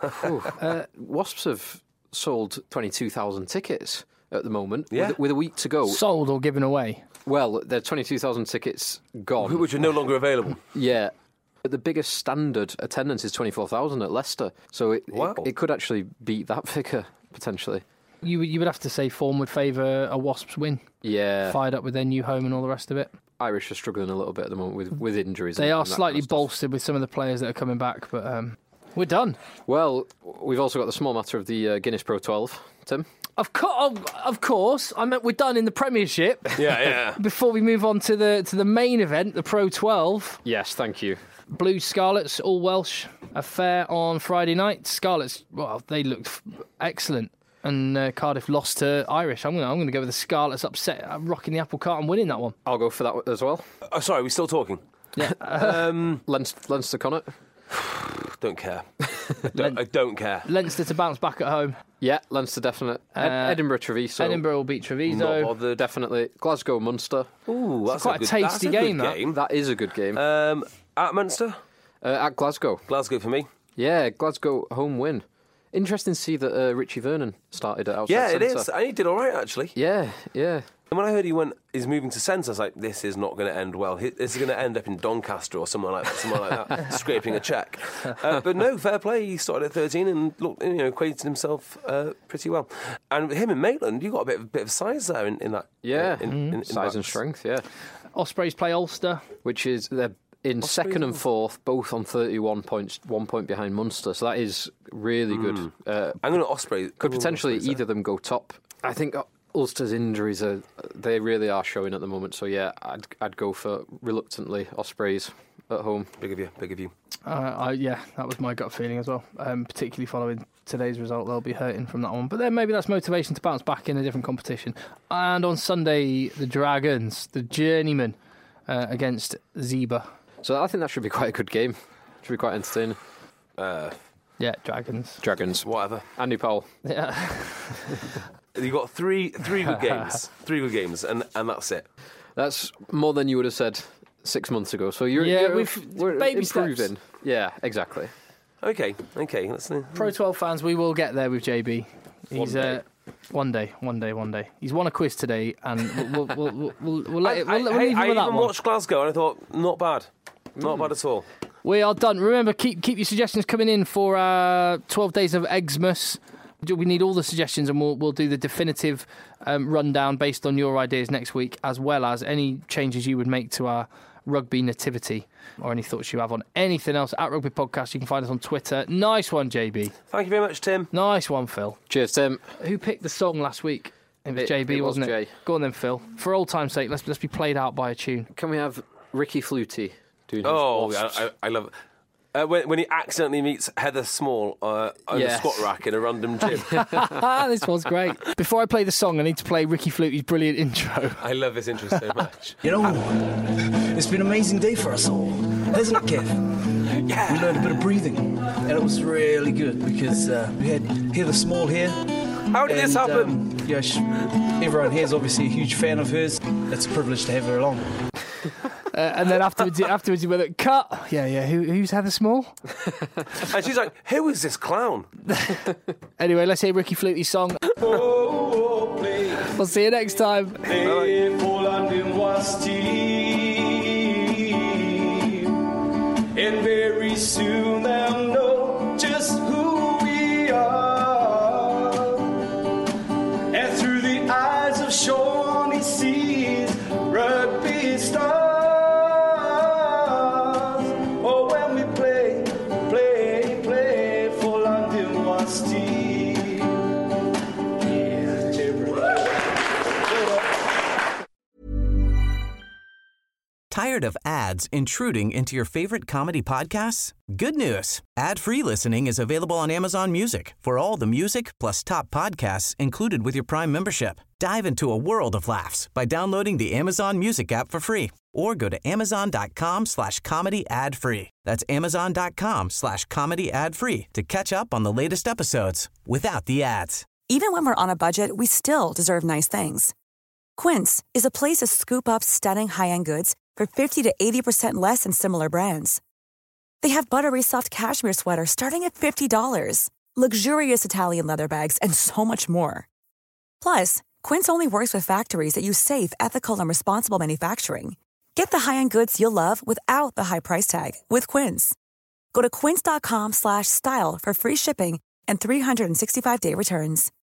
Speaker 7: Wasps have sold 22,000 tickets at the moment, with a week to go.
Speaker 5: Sold or given away?
Speaker 7: Well, there are 22,000 tickets gone.
Speaker 6: Which are no longer available.
Speaker 7: Yeah. But the biggest standard attendance is 24,000 at Leicester, so it could actually beat that figure, potentially.
Speaker 5: You would have to say form would favour a Wasps win.
Speaker 7: Yeah.
Speaker 5: Fired up with their new home and all the rest of it.
Speaker 7: Irish are struggling a little bit at the moment with injuries.
Speaker 5: They are slightly bolstered with some of the players that are coming back, but we're done.
Speaker 7: Well, we've also got the small matter of the Guinness Pro 12, Tim.
Speaker 5: Of course. I meant we're done in the Premiership.
Speaker 6: Yeah.
Speaker 5: Before we move on to the main event, the Pro 12.
Speaker 7: Yes, thank you.
Speaker 5: Blues Scarlets, all Welsh affair on Friday night. Scarlets, well, they looked excellent. And Cardiff lost to Irish. I'm going to go with the Scarlets upset, rocking the apple cart and winning that one.
Speaker 7: I'll go for that as well.
Speaker 6: Oh, sorry, we're still talking.
Speaker 5: Yeah.
Speaker 7: Leinster Connacht.
Speaker 6: Don't care. I don't care.
Speaker 5: Leinster to bounce back at home.
Speaker 7: Yeah, Leinster definite. Edinburgh Treviso.
Speaker 5: Edinburgh will beat Treviso.
Speaker 7: Not bothered. Definitely. Glasgow Munster.
Speaker 6: Ooh, that's
Speaker 5: quite a tasty game.
Speaker 7: That is a good game.
Speaker 6: At Munster?
Speaker 7: At Glasgow.
Speaker 6: Glasgow for me.
Speaker 7: Yeah, Glasgow home win. Interesting to see that Richie Vernon started at outside centre.
Speaker 6: Yeah, it is. And he did all right, actually.
Speaker 7: Yeah.
Speaker 6: And when I heard he's moving to centre, I was like, this is not going to end well. This is going to end up in Doncaster or somewhere like that, scraping a check. But no, fair play. He started at 13 and acquainted himself pretty well. And with him and Maitland, you got a bit of size there in that.
Speaker 7: Yeah, in size and strength. Yeah.
Speaker 5: Ospreys play Ulster,
Speaker 7: which is they're in second and fourth, both on 31 points, 1 point behind Munster. So that is really good.
Speaker 6: I'm going to Ospreys.
Speaker 7: Could potentially either of them go top. I think Ulster's injuries they really are showing at the moment. So yeah, I'd go for reluctantly Ospreys at home.
Speaker 6: Big of you.
Speaker 5: Yeah, that was my gut feeling as well. Particularly following today's result, they'll be hurting from that one. But then maybe that's motivation to bounce back in a different competition. And on Sunday, the Dragons, the journeyman, against Zebra.
Speaker 7: So I think that should be quite a good game. Should be quite entertaining.
Speaker 5: Yeah, Dragons.
Speaker 6: Whatever.
Speaker 7: Andy Powell.
Speaker 5: Yeah.
Speaker 6: You got three good games. 3 good games, and that's it.
Speaker 7: That's more than you would have said 6 months ago. So we're
Speaker 5: baby
Speaker 7: improving.
Speaker 5: steps.
Speaker 7: Yeah, exactly.
Speaker 6: Okay. Let's see.
Speaker 5: Pro 12 fans, we will get there with JB. He's one day. He's won a quiz today, and we'll leave him with that one.
Speaker 6: I even watched Glasgow, and I thought, not bad at all.
Speaker 5: We are done. Remember, keep your suggestions coming in for 12 days of Xmas. We need all the suggestions, and we'll do the definitive rundown based on your ideas next week, as well as any changes you would make to our rugby nativity or any thoughts you have on anything else at Rugby Podcast. You can find us on Twitter. Nice one, JB.
Speaker 6: Thank you very much, Tim.
Speaker 5: Nice one, Phil.
Speaker 7: Cheers, Tim.
Speaker 5: Who picked the song last week? It was JB, wasn't it?
Speaker 7: Jay.
Speaker 5: Go on then, Phil. For old time's sake, let's be played out by a tune.
Speaker 7: Can we have Ricky Flutie doing
Speaker 6: I love it. When he accidentally meets Heather Small on a squat rack in a random gym.
Speaker 5: This was great. Before I play the song, I need to play Ricky Flutie's brilliant intro.
Speaker 6: I love this intro so much.
Speaker 13: You know, it's been an amazing day for us all, hasn't it, Kev? Yeah. We learned a bit of breathing, and it was really good because we had Heather Small here.
Speaker 6: How did this happen?
Speaker 13: Everyone here is obviously a huge fan of hers. It's a privilege to have her along.
Speaker 5: And then afterwards you went, cut. Yeah. Who's Heather Small?
Speaker 6: And she's like, who is this clown?
Speaker 5: Anyway, let's hear Ricky Flutie's song. We'll see you next time.
Speaker 14: And very soon they'll know just who we are. And through the eyes of Shawnee sees rugby stars.
Speaker 1: Tired of ads intruding into your favorite comedy podcasts? Good news. Ad-free listening is available on Amazon Music for all the music plus top podcasts included with your Prime membership. Dive into a world of laughs by downloading the Amazon Music app for free or go to amazon.com/comedy ad-free. That's amazon.com/comedy ad-free to catch up on the latest episodes without the ads.
Speaker 15: Even when we're on a budget, we still deserve nice things. Quince is a place to scoop up stunning high-end goods for 50 to 80% less than similar brands. They have buttery soft cashmere sweaters starting at $50, luxurious Italian leather bags, and so much more. Plus, Quince only works with factories that use safe, ethical, and responsible manufacturing. Get the high-end goods you'll love without the high price tag with Quince. Go to quince.com/style for free shipping and 365-day returns.